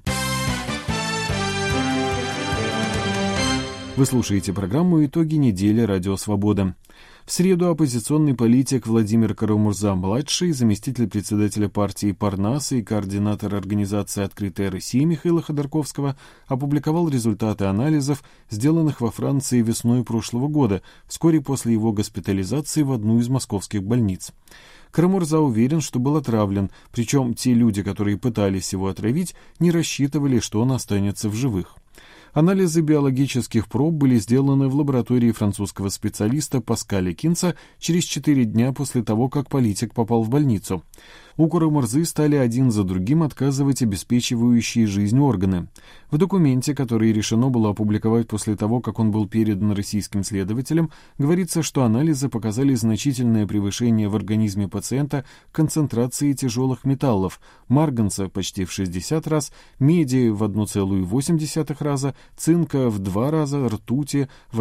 Вы слушаете программу «Итоги недели. Радио Свобода». В среду оппозиционный политик Владимир Карамурза-младший, заместитель председателя партии Парнас и координатор организации «Открытая Россия» Михаила Ходорковского опубликовал результаты анализов, сделанных во Франции весной прошлого года, вскоре после его госпитализации в одну из московских больниц. Карамурза уверен, что был отравлен, причем те люди, которые пытались его отравить, не рассчитывали, что он останется в живых. Анализы биологических проб были сделаны в лаборатории французского специалиста Паскаля Кинца через 4 дня после того, как политик попал в больницу. У Карамурзы стали один за другим отказывать обеспечивающие жизнь органы. В документе, который решено было опубликовать после того, как он был передан российским следователям, говорится, что анализы показали значительное превышение в организме пациента концентрации тяжелых металлов, марганца почти в 60 раз, меди в 1,8 раза, цинка в 2 раза, ртути в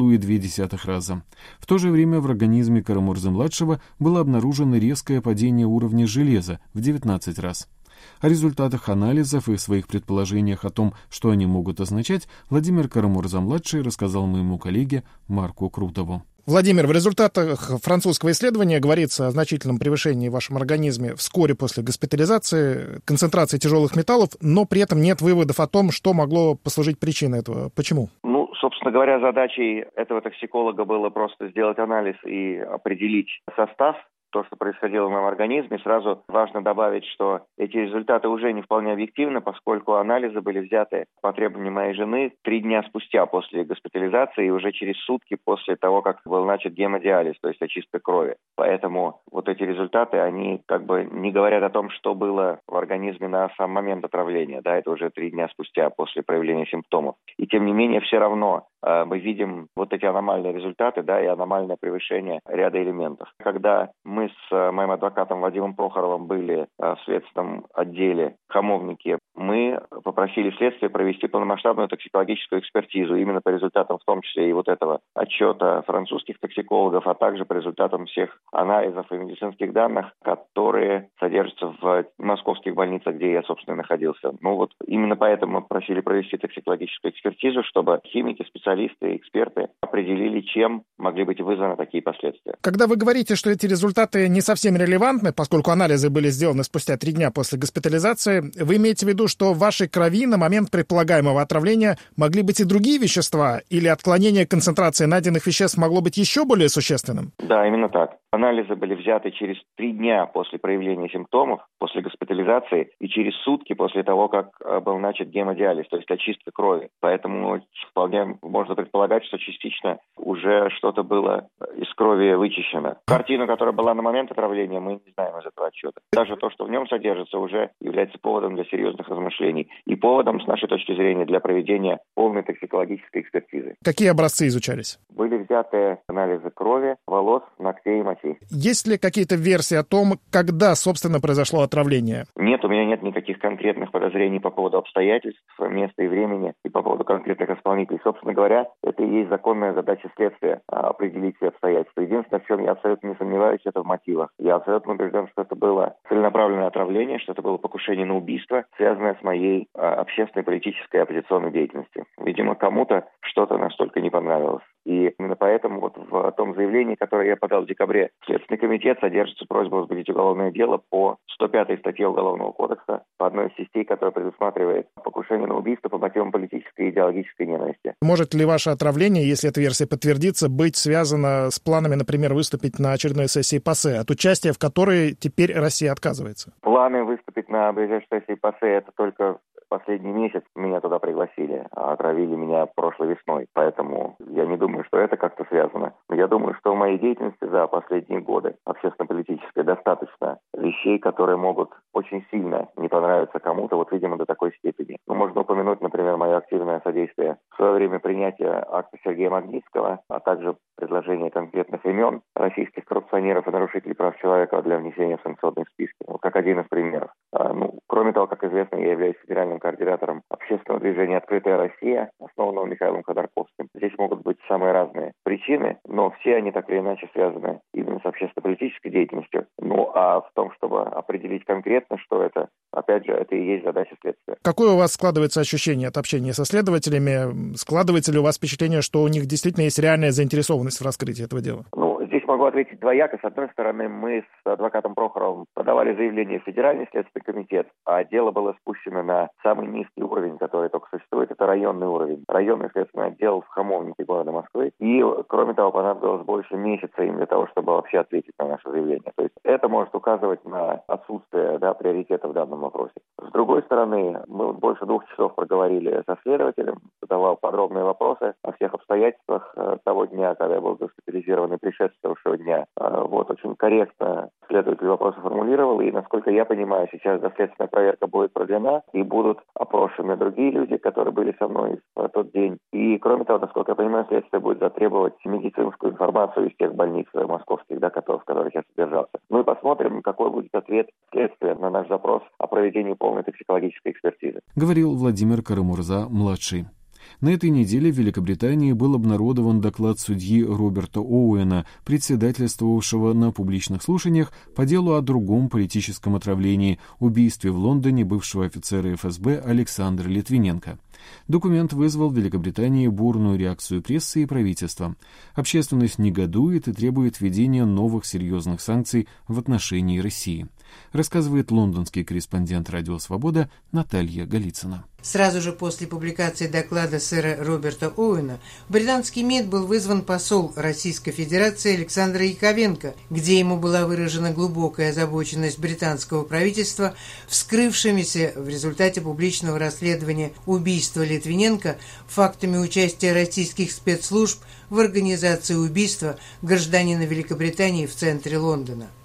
1,2 раза. В то же время в организме Карамурзы-младшего было обнаружено резкое падение уровня железа в 19 раз. О результатах анализов и своих предположениях о том, что они могут означать, Владимир Карамурза-младший рассказал моему коллеге Марку Крутову. Владимир, в результатах французского исследования говорится о значительном превышении в вашем организме вскоре после госпитализации концентрации тяжелых металлов, но при этом нет выводов о том, что могло послужить причиной этого. Почему? Собственно говоря, задачей этого токсиколога было просто сделать анализ и определить состав, то, что происходило в моем организме. Сразу важно добавить, что эти результаты уже не вполне объективны, поскольку анализы были взяты по требованию моей жены 3 дня спустя после госпитализации и уже через сутки после того, как был начат гемодиализ, то есть очистка крови. Поэтому вот эти результаты, они как бы не говорят о том, что было в организме на сам момент отравления. Да, это уже 3 дня спустя после проявления симптомов. И тем не менее, все равно мы видим вот эти аномальные результаты, да, и аномальное превышение ряда элементов. Когда мы с моим адвокатом Вадимом Прохоровым были в следственном отделе Хамовники, мы попросили следствие провести полномасштабную токсикологическую экспертизу именно по результатам, в том числе и вот этого отчета французских токсикологов, а также по результатам всех анализов и медицинских данных, которые содержатся в московских больницах, где я, собственно, находился. Ну вот именно поэтому мы просили провести токсикологическую экспертизу, чтобы химики, специалисты, эксперты определили, чем могли быть вызваны такие последствия. Когда вы говорите, что эти результаты не совсем релевантны, поскольку анализы были сделаны спустя 3 дня после госпитализации, вы имеете в виду, что в вашей крови на момент предполагаемого отравления могли быть и другие вещества, или отклонение концентрации найденных веществ могло быть еще более существенным? Да, именно так. Анализы были взяты через 3 дня после проявления симптомов, после госпитализации, и через сутки после того, как был начат гемодиализ, то есть очистка крови. Поэтому вполне можно предполагать, что частично уже что-то было из крови вычищено. Картину, которая была на момент отравления, мы не знаем из этого отчета. Даже то, что в нем содержится, уже является поводом для серьезных размышлений и поводом, с нашей точки зрения, для проведения полной токсикологической экспертизы. Какие образцы изучались? Были взяты анализы крови, волос, ногтей и мочей. Есть ли какие-то версии о том, когда, собственно, произошло отравление? Нет, у меня нет никаких конкретных подозрений по поводу обстоятельств, места и времени, и по поводу конкретных исполнителей. Собственно говоря, это и есть законная задача следствия — определить все обстоятельства. Единственное, в чем я абсолютно не сомневаюсь, это в мотивах. Я абсолютно убежден, что это было целенаправленное отравление, что это было покушение на убийство, связанное с моей общественной, политической, оппозиционной деятельностью. Видимо, кому-то что-то настолько не понравилось. И именно поэтому вот в том заявлении, которое я подал в декабре, Следственный комитет содержится просьба возбудить уголовное дело по 105 статье Уголовного кодекса, по одной из частей, которая предусматривает покушение на убийство по мотивам политической и идеологической ненависти. Может ли ваше отравление, если эта версия подтвердится, быть связано с планами, например, выступить на очередной сессии ПАСЕ, от участия в которой теперь Россия отказывается? Планы выступить на ближайшей сессии ПАСЕ — это только последний месяц меня туда пригласили, а отравили меня прошлой весной. Поэтому я не думаю, что это как-то связано. Но я думаю, что в моей деятельности за последние годы общественно-политической достаточно вещей, которые могут очень сильно не понравиться кому-то, вот, видимо, до такой степени. Ну, можно упомянуть, например, мое активное содействие в свое время принятия акта Сергея Магнитского, а также предложение конкретных имен российских коррупционеров и нарушителей прав человека для внесения в санкционные списки. Вот как один из примеров. Кроме того, как известно, я являюсь федеральным координатором общественного движения «Открытая Россия», основанного Михаилом Ходорковским. Здесь могут быть самые разные причины, но все они так или иначе связаны именно с общественно-политической деятельностью. Ну, а в том, чтобы определить конкретно, что это, опять же, это и есть задача следствия. Какое у вас складывается ощущение от общения со следователями? Складывается ли у вас впечатление, что у них действительно есть реальная заинтересованность в раскрытии этого дела? Здесь могу ответить двояко. С одной стороны, мы с адвокатом Прохоровым подавали заявление в Федеральный следственный комитет, а дело было спущено на самый низкий уровень, который только существует, это районный уровень. Районный следственный отдел в Хамовнике города Москвы. И, кроме того, понадобилось больше месяца им для того, чтобы вообще ответить на наше заявление. То есть это может указывать на отсутствие приоритета в данном вопросе. С другой стороны, мы больше 2 часов проговорили со следователем, задавал подробные вопросы о всех обстоятельствах того дня, когда я был госпитализирован, и предшествовавшего дня. Очень корректно следователь вопросы формулировал, и, насколько я понимаю, сейчас доследственная проверка будет продлена, и будут опрошены другие люди, которые были со мной в тот день. И, кроме того, насколько я понимаю, следствие будет затребовать медицинскую информацию из тех больниц московских, в которых я содержался. Ну и посмотрим, какой будет ответ следствия на наш запрос о проведении полной токсикологической экспертизы. Говорил Владимир Карамурза-младший. На этой неделе в Великобритании был обнародован доклад судьи Роберта Оуэна, председательствовавшего на публичных слушаниях по делу о другом политическом отравлении – убийстве в Лондоне бывшего офицера ФСБ Александра Литвиненко. Документ вызвал в Великобритании бурную реакцию прессы и правительства. Общественность негодует и требует введения новых серьезных санкций в отношении России. Рассказывает лондонский корреспондент «Радио Свобода» Наталья Голицына. Сразу же после публикации доклада сэра Роберта Оуэна в британский МИД был вызван посол Российской Федерации Александр Яковенко, где ему была выражена глубокая озабоченность британского правительства вскрывшимися в результате публичного расследования убийства Литвиненко фактами участия российских спецслужб в организации убийства гражданина Великобритании в центре Лондона.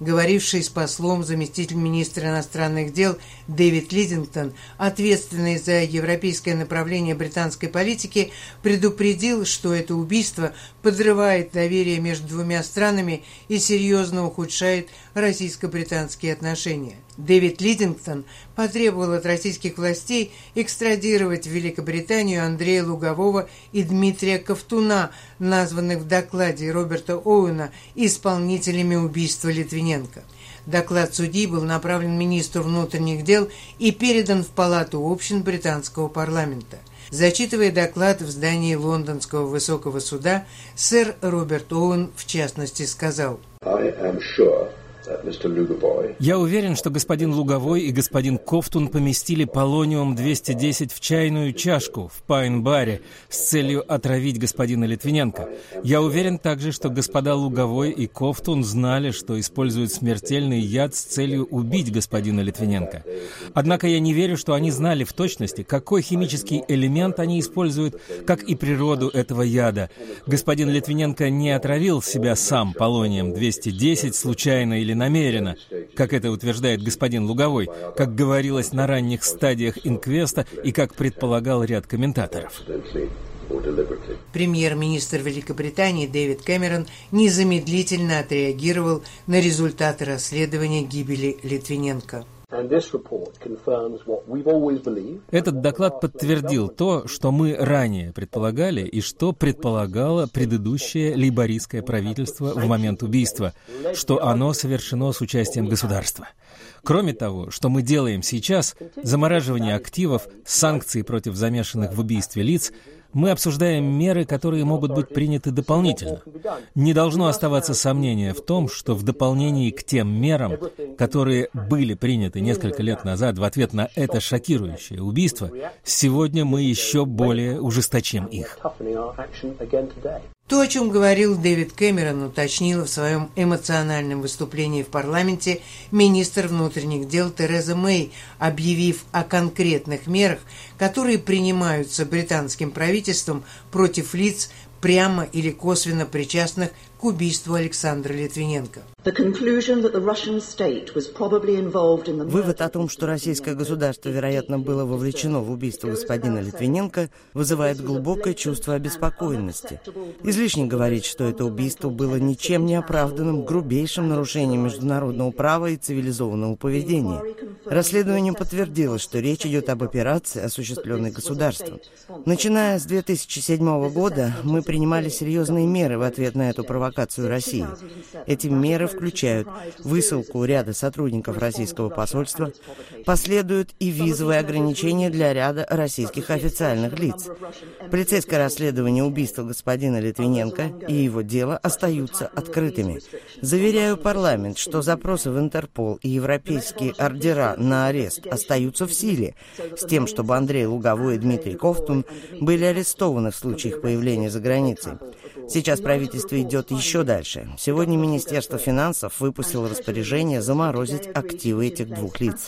Говоривший с послом заместитель министра иностранных дел Дэвид Лидингтон, ответственный за европейское направление британской политики, предупредил, что это убийство подрывает доверие между двумя странами и серьезно ухудшает российско-британские отношения. Дэвид Лидингтон потребовал от российских властей экстрадировать в Великобританию Андрея Лугового и Дмитрия Ковтуна, названных в докладе Роберта Оуэна исполнителями убийства Литвиненко. Доклад судьи был направлен министру внутренних дел и передан в Палату общин британского парламента. Зачитывая доклад в здании Лондонского высокого суда, сэр Роберт Оуэн в частности сказал: «Я уверен, что господин Луговой и господин Ковтун поместили полониум-210 в чайную чашку в Пайн-баре с целью отравить господина Литвиненко. Я уверен также, что господа Луговой и Ковтун знали, что используют смертельный яд с целью убить господина Литвиненко. Однако я не верю, что они знали в точности, какой химический элемент они используют, как и природу этого яда. Господин Литвиненко не отравил себя сам полониум-210 случайно или намеренно, как это утверждает господин Луговой, как говорилось на ранних стадиях инквеста и как предполагал ряд комментаторов». Премьер-министр Великобритании Дэвид Кэмерон незамедлительно отреагировал на результаты расследования гибели Литвиненко. Этот доклад подтвердил то, что мы ранее предполагали и что предполагало предыдущее лейбористское правительство в момент убийства, что оно совершено с участием государства. Кроме того, что мы делаем сейчас, замораживание активов, санкции против замешанных в убийстве лиц, мы обсуждаем меры, которые могут быть приняты дополнительно. Не должно оставаться сомнения в том, что в дополнении к тем мерам, которые были приняты несколько лет назад в ответ на это шокирующее убийство, сегодня мы еще более ужесточим их. То, о чем говорил Дэвид Кэмерон, уточнила в своем эмоциональном выступлении в парламенте министр внутренних дел Тереза Мэй, объявив о конкретных мерах, которые принимаются британским правительством против лиц, прямо или косвенно причастных к убийству Александра Литвиненко. Вывод о том, что российское государство, вероятно, было вовлечено в убийство господина Литвиненко, вызывает глубокое чувство обеспокоенности. Излишне говорить, что это убийство было ничем не оправданным, грубейшим нарушением международного права и цивилизованного поведения. Расследование подтвердило, что речь идет об операции, осуществленной государством. Начиная с 2007 года мы принимали серьезные меры в ответ на эту провокацию России. Эти меры включают высылку ряда сотрудников российского посольства, последуют и визовые ограничения для ряда российских официальных лиц. Полицейское расследование убийства господина Литвиненко и его дело остаются открытыми. Заверяю парламент, что запросы в Интерпол и европейские ордера на арест остаются в силе, с тем, чтобы Андрей Луговой и Дмитрий Ковтун были арестованы в случае их появления за границей. Сейчас правительство идет еще дальше. Сегодня Министерство финансов выпустило распоряжение заморозить активы этих двух лиц.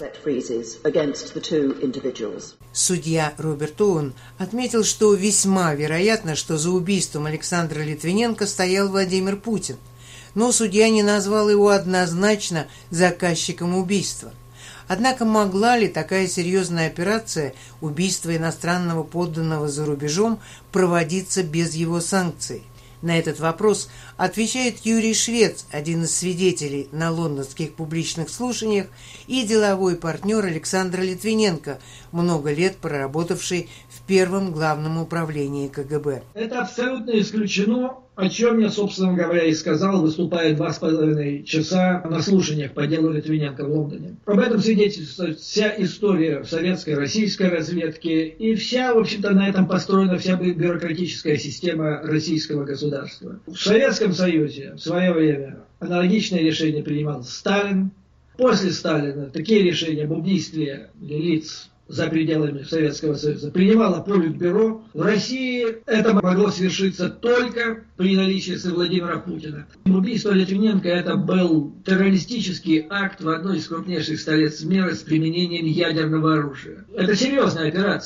Судья Роберт Оуэн отметил, что весьма вероятно, что за убийством Александра Литвиненко стоял Владимир Путин. Но судья не назвал его однозначно заказчиком убийства. Однако могла ли такая серьезная операция, убийство иностранного подданного за рубежом, проводиться без его санкций? На этот вопрос отвечает Юрий Швец, один из свидетелей на лондонских публичных слушаниях и деловой партнер Александра Литвиненко, много лет проработавший в первом главном управлении КГБ. Это абсолютно исключено, о чем я, собственно говоря, и сказал, выступая 2,5 часа на слушаниях по делу Литвиненко в Лондоне. Об этом свидетельствует вся история советской, российской разведки, и вся, в общем-то, на этом построена вся бюрократическая система российского государства. В Советском Союзе в свое время аналогичное решение принимал Сталин. После Сталина такие решения об убийстве лиц за пределами Советского Союза принимало Политбюро. В России это могло свершиться только при наличии Владимира Путина. Убийство Литвиненко это был террористический акт в одной из крупнейших столиц мира с применением ядерного оружия. Это серьезная операция.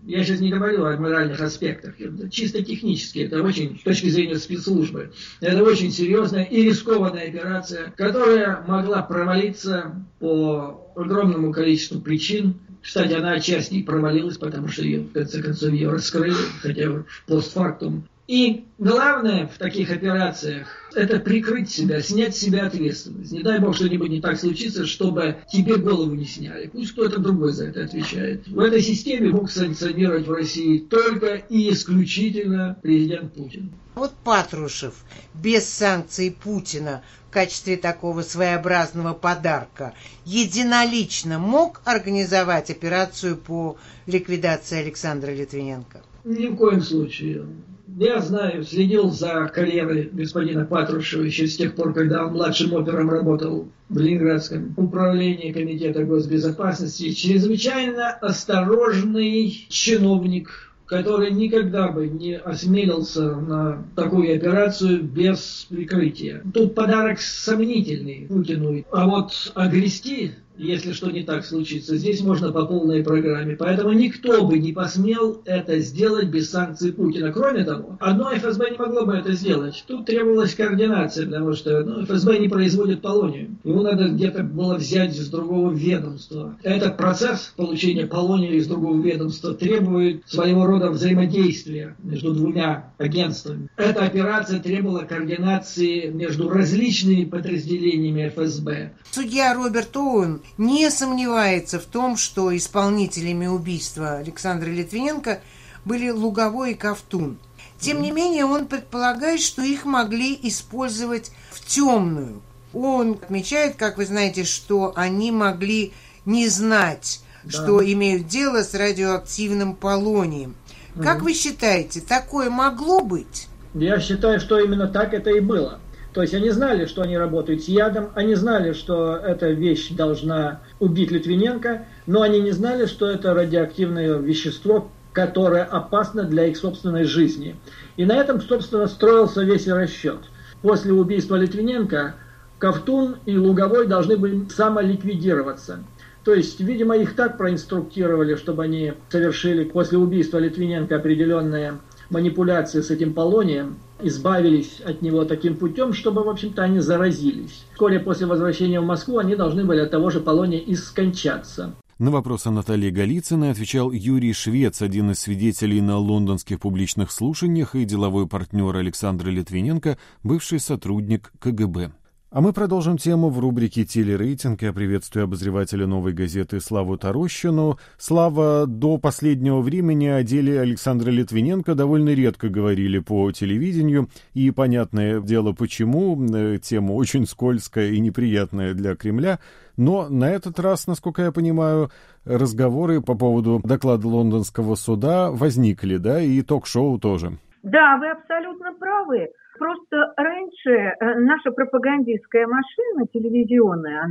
Я сейчас не говорю о моральных аспектах, это чисто технически, это очень, с точки зрения спецслужбы, это очень серьезная и рискованная операция, которая могла провалиться по огромному количеству причин. Кстати, она отчасти и провалилась, потому что ее, в конце концов, ее раскрыли, хотя в постфактум. И главное в таких операциях – это прикрыть себя, снять с себя ответственность. Не дай бог что-нибудь не так случится, чтобы тебе голову не сняли. Пусть кто-то другой за это отвечает. В этой системе мог санкционировать в России только и исключительно президент Путин. Вот Патрушев без санкций Путина в качестве такого своеобразного подарка единолично мог организовать операцию по ликвидации Александра Литвиненко? Ни в коем случае. Я знаю, следил за карьерой господина Патрушева еще с тех пор, когда он младшим опером работал в Ленинградском управлении Комитета госбезопасности. Чрезвычайно осторожный чиновник, который никогда бы не осмелился на такую операцию без прикрытия. Тут подарок сомнительный Путину. А вот огрести, если что не так случится, здесь можно по полной программе. Поэтому никто бы не посмел это сделать без санкций Путина. Кроме того, одно ФСБ не могло бы это сделать. Тут требовалась координация, потому что ФСБ не производит полонию. Ему надо где-то было взять из другого ведомства. Этот процесс получения полония из другого ведомства требует своего рода взаимодействия между двумя агентствами. Эта операция требовала координации между различными подразделениями ФСБ. Судья Роберт Оуэн не сомневается в том, что исполнителями убийства Александра Литвиненко были Луговой и Ковтун. Тем не менее, он предполагает, что их могли использовать в темную. Он отмечает, как вы знаете, что они могли не знать, что имеют дело с радиоактивным полонием. Как вы считаете, такое могло быть? Я считаю, что именно так это и было. То есть они знали, что они работают с ядом, они знали, что эта вещь должна убить Литвиненко, но они не знали, что это радиоактивное вещество, которое опасно для их собственной жизни. И на этом, собственно, строился весь расчет. После убийства Литвиненко Ковтун и Луговой должны были самоликвидироваться. То есть, видимо, их так проинструктировали, чтобы они совершили после убийства Литвиненко определенные манипуляции с этим полонием, избавились от него таким путем, чтобы, в общем-то, они заразились. Вскоре после возвращения в Москву они должны были от того же полония и скончаться. На вопросы Натальи Голицыной отвечал Юрий Швец, один из свидетелей на лондонских публичных слушаниях и деловой партнер Александра Литвиненко, бывший сотрудник КГБ. А мы продолжим тему в рубрике «Телерейтинг». Я приветствую обозревателя «Новой газеты» Славу Тарощину. Слава, до последнего времени о деле Александра Литвиненко довольно редко говорили по телевидению. И понятное дело, почему. Тема очень скользкая и неприятная для Кремля. Но на этот раз, насколько я понимаю, разговоры по поводу доклада лондонского суда возникли, да, и ток-шоу тоже. Да, вы абсолютно правы. Просто раньше наша пропагандистская машина, телевизионная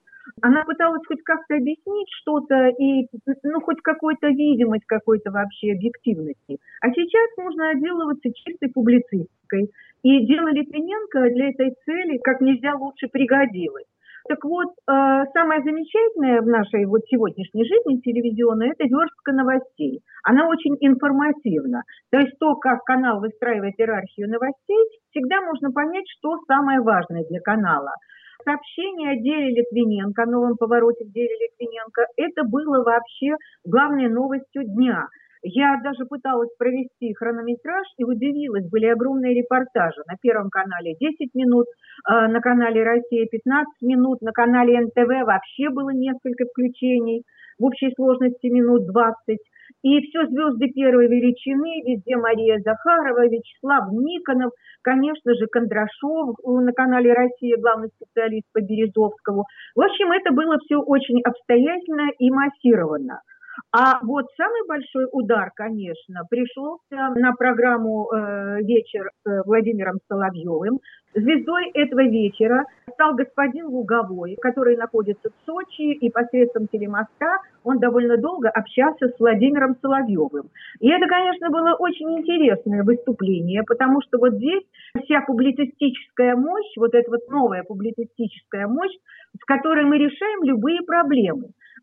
она пыталась хоть как-то объяснить что-то и, хоть какую-то видимость какой-то вообще объективности. А сейчас нужно отделываться чистой публицистикой. И дело Литвиненко для этой цели как нельзя лучше пригодилось. Так вот, самое замечательное в нашей сегодняшней жизни телевизионной – это верстка новостей. Она очень информативна. То есть то, как канал выстраивает иерархию новостей, всегда можно понять, что самое важное для канала. Сообщение о деле Литвиненко, о новом повороте в деле Литвиненко – это было вообще главной новостью дня. Я даже пыталась провести хронометраж и удивилась. Были огромные репортажи. На Первом канале 10 минут, на канале «Россия» 15 минут, на канале НТВ вообще было несколько включений, в общей сложности минут 20. И все звезды первой величины, везде Мария Захарова, Вячеслав Никонов, конечно же, Кондрашов на канале «Россия», главный специалист по Березовскому. В общем, это было все очень обстоятельно и массированно. А вот самый большой удар, конечно, пришелся на программу «Вечер» с Владимиром Соловьевым. Звездой этого вечера стал господин Луговой, который находится в Сочи, и посредством телемоста он довольно долго общался с Владимиром Соловьевым. И это, конечно, было очень интересное выступление, потому что вот здесь вся публицистическая мощь, вот эта вот новая публицистическая мощь, с которой мы решаем любые проблемы.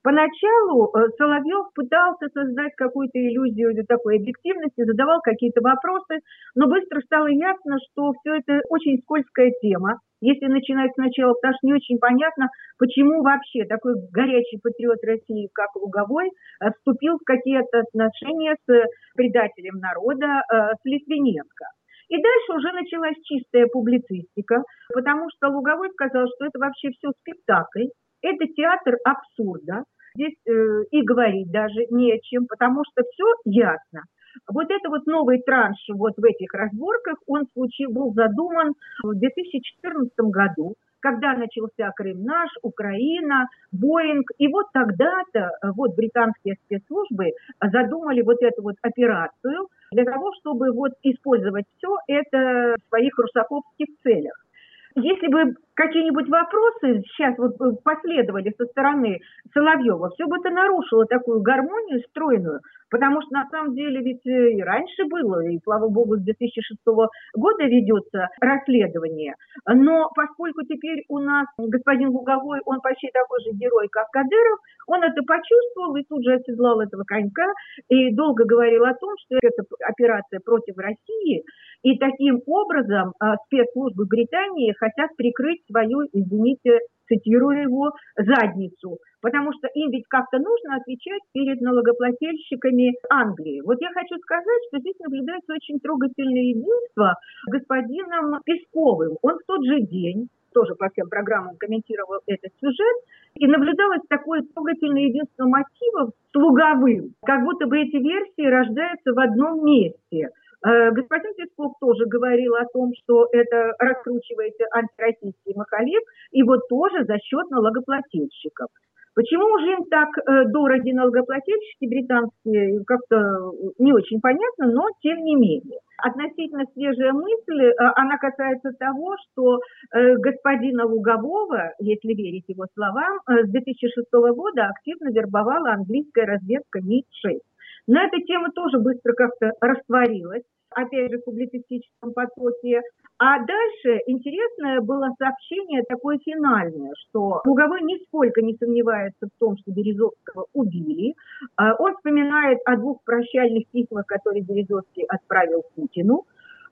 Поначалу Соловьев пытался создать какую-то иллюзию такой объективности, задавал какие-то вопросы, но быстро стало ясно, что все это очень скользкая тема. Если начинать сначала, потому что не очень понятно, почему вообще такой горячий патриот России, как Луговой, вступил в какие-то отношения с предателем народа, с Литвиненко. И дальше уже началась чистая публицистика, потому что Луговой сказал, что это вообще все спектакль, это театр абсурда. Здесь и говорить даже не о чем, потому что все ясно. Вот это вот новый транш вот в этих разборках, он был задуман в 2014 году, когда начался Крым наш, Украина, Боинг. И вот тогда-то вот британские спецслужбы задумали вот эту вот операцию для того, чтобы вот использовать все это в своих русофобских целях. Если бы какие-нибудь вопросы сейчас вот последовали со стороны Соловьева, все бы это нарушило такую гармонию стройную, потому что на самом деле ведь и раньше было, и слава богу, с 2006 года ведется расследование. Но поскольку теперь у нас господин Луговой, он почти такой же герой, как Кадыров, он это почувствовал и тут же оседлал этого конька и долго говорил о том, что это операция против России, и таким образом спецслужбы Британии хотят прикрыть свою, извините, цитирую его, задницу, потому что им ведь как-то нужно отвечать перед налогоплательщиками Англии. Вот я хочу сказать, что здесь наблюдается очень трогательное единство с господином Песковым. Он в тот же день, тоже по всем программам комментировал этот сюжет, и наблюдалось такое трогательное единство мотивов с Луговым, как будто бы эти версии рождаются в одном месте. Господин Песков тоже говорил о том, что это раскручивается антироссийский маховик, и вот тоже за счет налогоплательщиков. Почему же им так дороги налогоплательщики британские, как-то не очень понятно, но тем не менее. Относительно свежая мысль, она касается того, что господина Лугового, если верить его словам, с 2006 года активно вербовала английская разведка МИ-6. Но эта тема тоже быстро как-то растворилась, опять же, в публицистическом потоке. А дальше интересное было сообщение такое финальное, что Луговой нисколько не сомневается в том, что Березовского убили. Он вспоминает о 2 прощальных письмах, которые Березовский отправил Путину.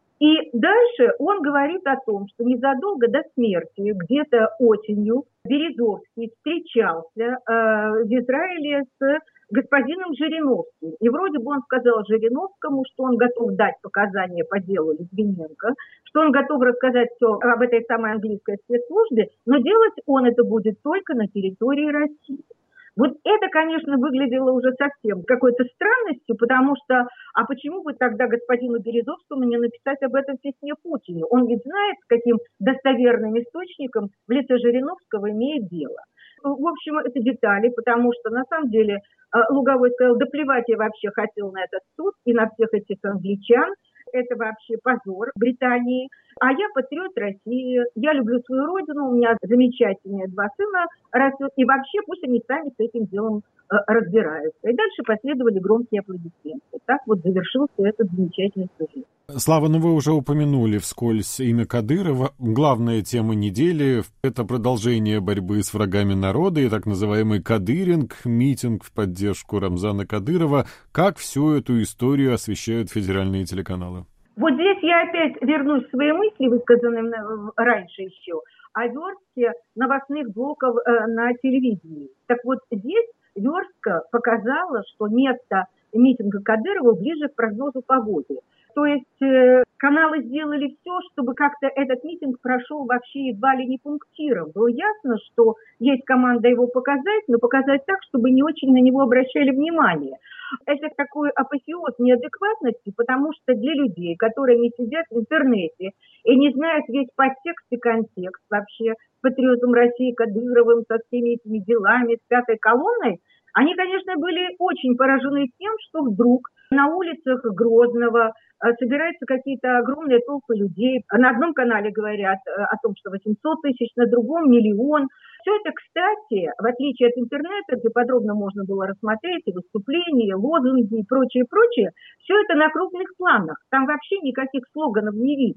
И дальше он говорит о том, что незадолго до смерти, где-то осенью, Березовский встречался в Израиле с господином Жириновским. И вроде бы он сказал Жириновскому, что он готов дать показания по делу Литвиненко, что он готов рассказать все об этой самой английской спецслужбе, но делать он это будет только на территории России. Вот это, конечно, выглядело уже совсем какой-то странностью, потому что, а почему бы тогда господину Березовскому не написать об этом в письме Путину? Он ведь знает, с каким достоверным источником в лице Жириновского имеет дело. В общем, это детали, потому что, на самом деле, Луговой сказал, да плевать я вообще хотел на этот суд и на всех этих англичан. Это вообще позор Британии. А я патриот России, я люблю свою родину, у меня замечательные 2 сына растут, и вообще пусть они сами с этим делом разбираются. И дальше последовали громкие аплодисменты. Так вот завершился этот замечательный сюжет. Слава, ну вы уже упомянули вскользь имя Кадырова. Главная тема недели — это продолжение борьбы с врагами народа и так называемый Кадыринг, митинг в поддержку Рамзана Кадырова. Как всю эту историю освещают федеральные телеканалы? Вот здесь я опять вернусь к своей мысли, высказанным раньше еще, о верстке новостных блоков на телевидении. Так вот здесь верстка показала, что место митинга Кадырова ближе к прогнозу погоды. То есть каналы сделали все, чтобы как-то этот митинг прошел вообще едва ли не пунктиром. Было ясно, что есть команда его показать, но показать так, чтобы не очень на него обращали внимание. Это такой апофеоз неадекватности, потому что для людей, которые не сидят в интернете и не знают весь подтекст и контекст вообще с патриотом России Кадыровым, со всеми этими делами, с 5-й колонной, они, конечно, были очень поражены тем, что вдруг на улицах Грозного собираются какие-то огромные толпы людей. На одном канале говорят о том, что 800 тысяч, на другом 1 миллион. Все это, кстати, в отличие от интернета, где подробно можно было рассмотреть и выступления, и лозунги и прочее, все это на крупных планах. Там вообще никаких слоганов не видно.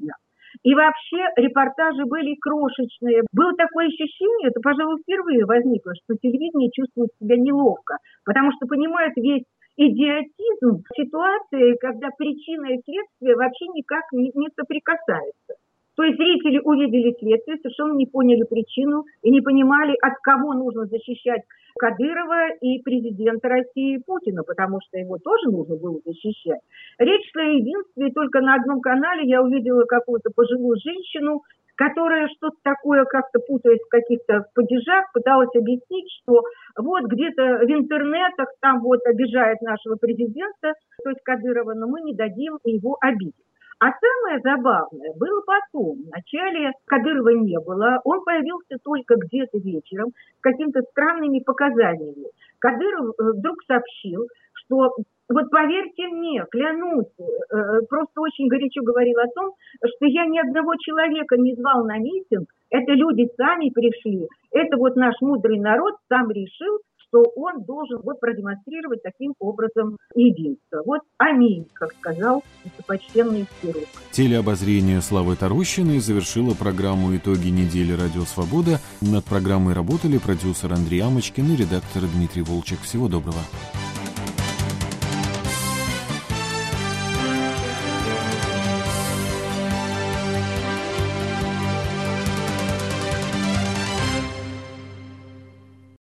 И вообще репортажи были крошечные. Было такое ощущение, это, пожалуй, впервые возникло, что телевидение чувствует себя неловко, потому что понимает весь идиотизм ситуации, когда причина и следствие вообще никак не соприкасаются. То есть зрители увидели следствие, совершенно не поняли причину и не понимали, от кого нужно защищать Кадырова и президента России Путина, потому что его тоже нужно было защищать. Речь шла о единстве, только на одном канале я увидела какую-то пожилую женщину, которая что-то такое, как-то путаясь в каких-то падежах, пыталась объяснить, что вот где-то в интернетах там вот обижает нашего президента, то есть Кадырова, но мы не дадим его обидеть. А самое забавное было потом. Вначале Кадырова не было, он появился только где-то вечером с какими-то странными показаниями. Кадыров вдруг сообщил, что вот поверьте мне, клянусь, просто очень горячо говорил о том, что я ни одного человека не звал на митинг, это люди сами пришли, это вот наш мудрый народ сам решил, что он должен вот продемонстрировать таким образом единство. Вот аминь, как сказал достопочтенный хирург. Телеобозрение Славы Тарущиной завершило программу «Итоги недели Радио Свобода». Над программой работали продюсер Андрей Амочкин и редактор Дмитрий Волчек. Всего доброго.